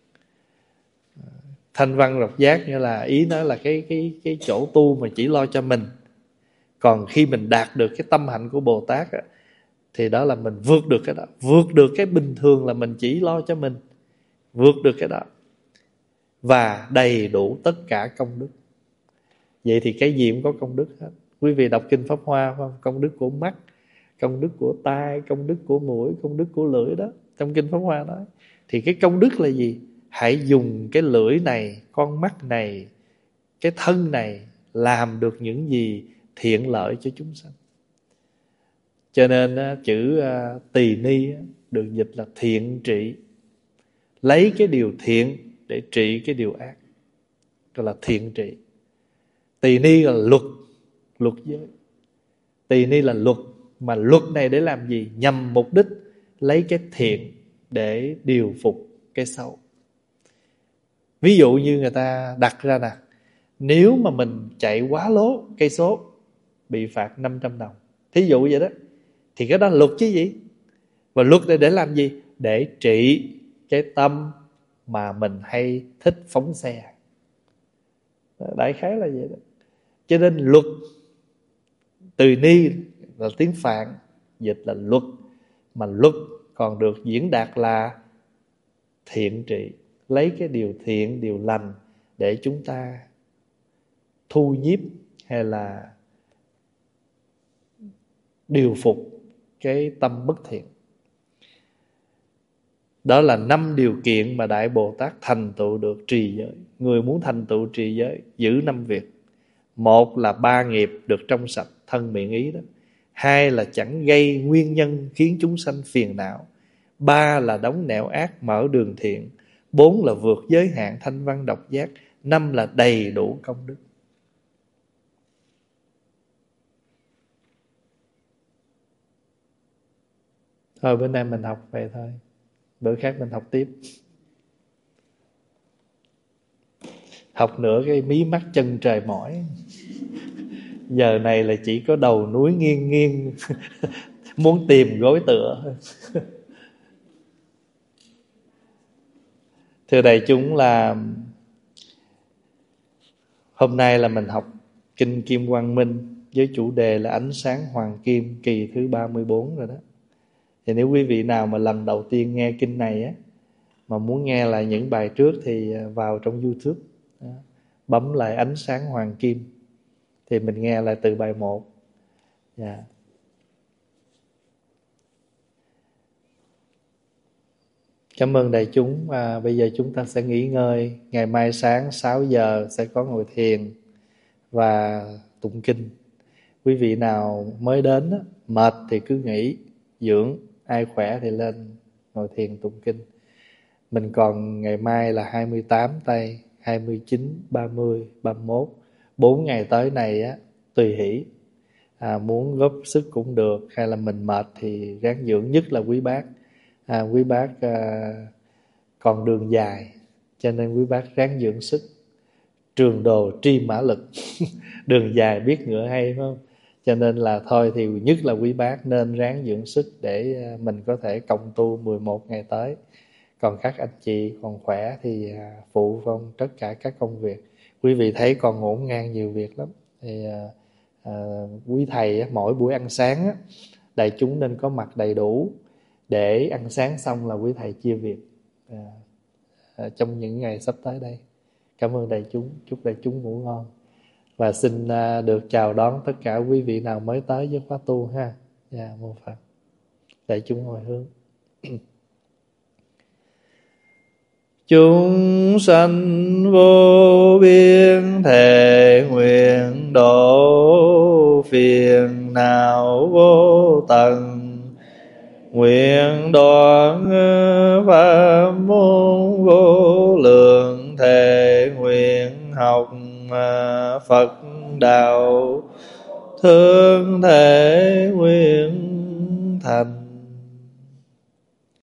Thanh văn độc giác nghĩa là ý nói là cái chỗ tu mà chỉ lo cho mình. Còn khi mình đạt được cái tâm hạnh của Bồ Tát á, thì đó là mình vượt được cái đó. Vượt được cái bình thường là mình chỉ lo cho mình. Vượt được cái đó. Và đầy đủ tất cả công đức. Vậy thì cái gì cũng có công đức hết. Quý vị đọc kinh Pháp Hoa phải không? Công đức của mắt, công đức của tai, công đức của mũi, công đức của lưỡi đó. Trong kinh Pháp Hoa nói. Thì cái công đức là gì? Hãy dùng cái lưỡi này, con mắt này, cái thân này làm được những gì thiện lợi cho chúng sanh. Cho nên chữ tỳ ni được dịch là thiện trị. Lấy cái điều thiện để trị cái điều ác, gọi là thiện trị. Tỳ ni là luật giới. Tỳ ni là luật, mà luật này để làm gì? Nhằm mục đích lấy cái thiện để điều phục cái xấu. Ví dụ như người ta đặt ra nè, nếu mà mình chạy quá lố cây số bị phạt 500 đồng, thí dụ vậy đó, thì cái đó là luật chứ gì. Và luật này để làm gì? Để trị cái tâm mà mình hay thích phóng xe. Đại khái là vậy đó. Cho nên luật, từ ni là tiếng Phạn, dịch là luật. Mà luật còn được diễn đạt là thiện trị. Lấy cái điều thiện, điều lành để chúng ta thu nhiếp hay là điều phục cái tâm bất thiện. Đó là 5 điều kiện mà Đại Bồ Tát thành tựu được trì giới. Người muốn thành tựu trì giới giữ 5 việc. 1 là 3 nghiệp được trong sạch thân miệng ý đó. 2 là chẳng gây nguyên nhân khiến chúng sanh phiền não. 3 là đóng nẻo ác, mở đường thiện. 4 là vượt giới hạn thanh văn độc giác. 5 là đầy đủ công đức. Thôi bữa nay mình học về thôi, bữa khác mình học tiếp. Học nữa cái mí mắt chân trời mỏi. Giờ này là chỉ có đầu núi nghiêng nghiêng muốn tìm gối tựa. Thưa đại chúng, là hôm nay là mình học Kinh Kim Quang Minh với chủ đề là Ánh Sáng Hoàng Kim kỳ thứ 34 rồi đó. Thì nếu quý vị nào mà lần đầu tiên nghe kinh này á, mà muốn nghe lại những bài trước thì vào trong YouTube đó, bấm lại Ánh Sáng Hoàng Kim. thì mình nghe lại từ bài 1. Dạ. Cảm ơn đại chúng. Bây giờ chúng ta sẽ nghỉ ngơi. Ngày mai sáng 6 giờ sẽ có ngồi thiền và tụng kinh. Quý vị nào mới đến á, mệt thì cứ nghỉ dưỡng, ai khỏe thì lên ngồi thiền tụng kinh. Mình còn ngày mai là 28 tây, 29, 30, 31. 4 ngày tới này á, tùy hỷ. Muốn góp sức cũng được, hay là mình mệt thì ráng dưỡng, nhất là quý bác. Quý bác còn đường dài, cho nên quý bác ráng dưỡng sức. Trường đồ tri mã lực. Đường dài biết ngựa hay, phải không? Cho nên là thôi thì nhất là quý bác nên ráng dưỡng sức để mình có thể cộng tu 11 ngày tới. Còn các anh chị còn khỏe thì phụ vong tất cả các công việc. Quý vị thấy còn ngổn ngang nhiều việc lắm. Thì quý thầy mỗi buổi ăn sáng đại chúng nên có mặt đầy đủ, để ăn sáng xong là quý thầy chia việc trong những ngày sắp tới đây. Cảm ơn đại chúng, chúc đại chúng ngủ ngon. Và xin được chào đón tất cả quý vị nào mới tới với khóa tu ha. Dạ, mô Phật. Đại chúng hồi hướng. Chúng sanh vô biên thệ nguyện độ phiền não vô tận, nguyện đoạn pháp môn vô lượng, thệ nguyện học Phật đạo, thương thể nguyện thành.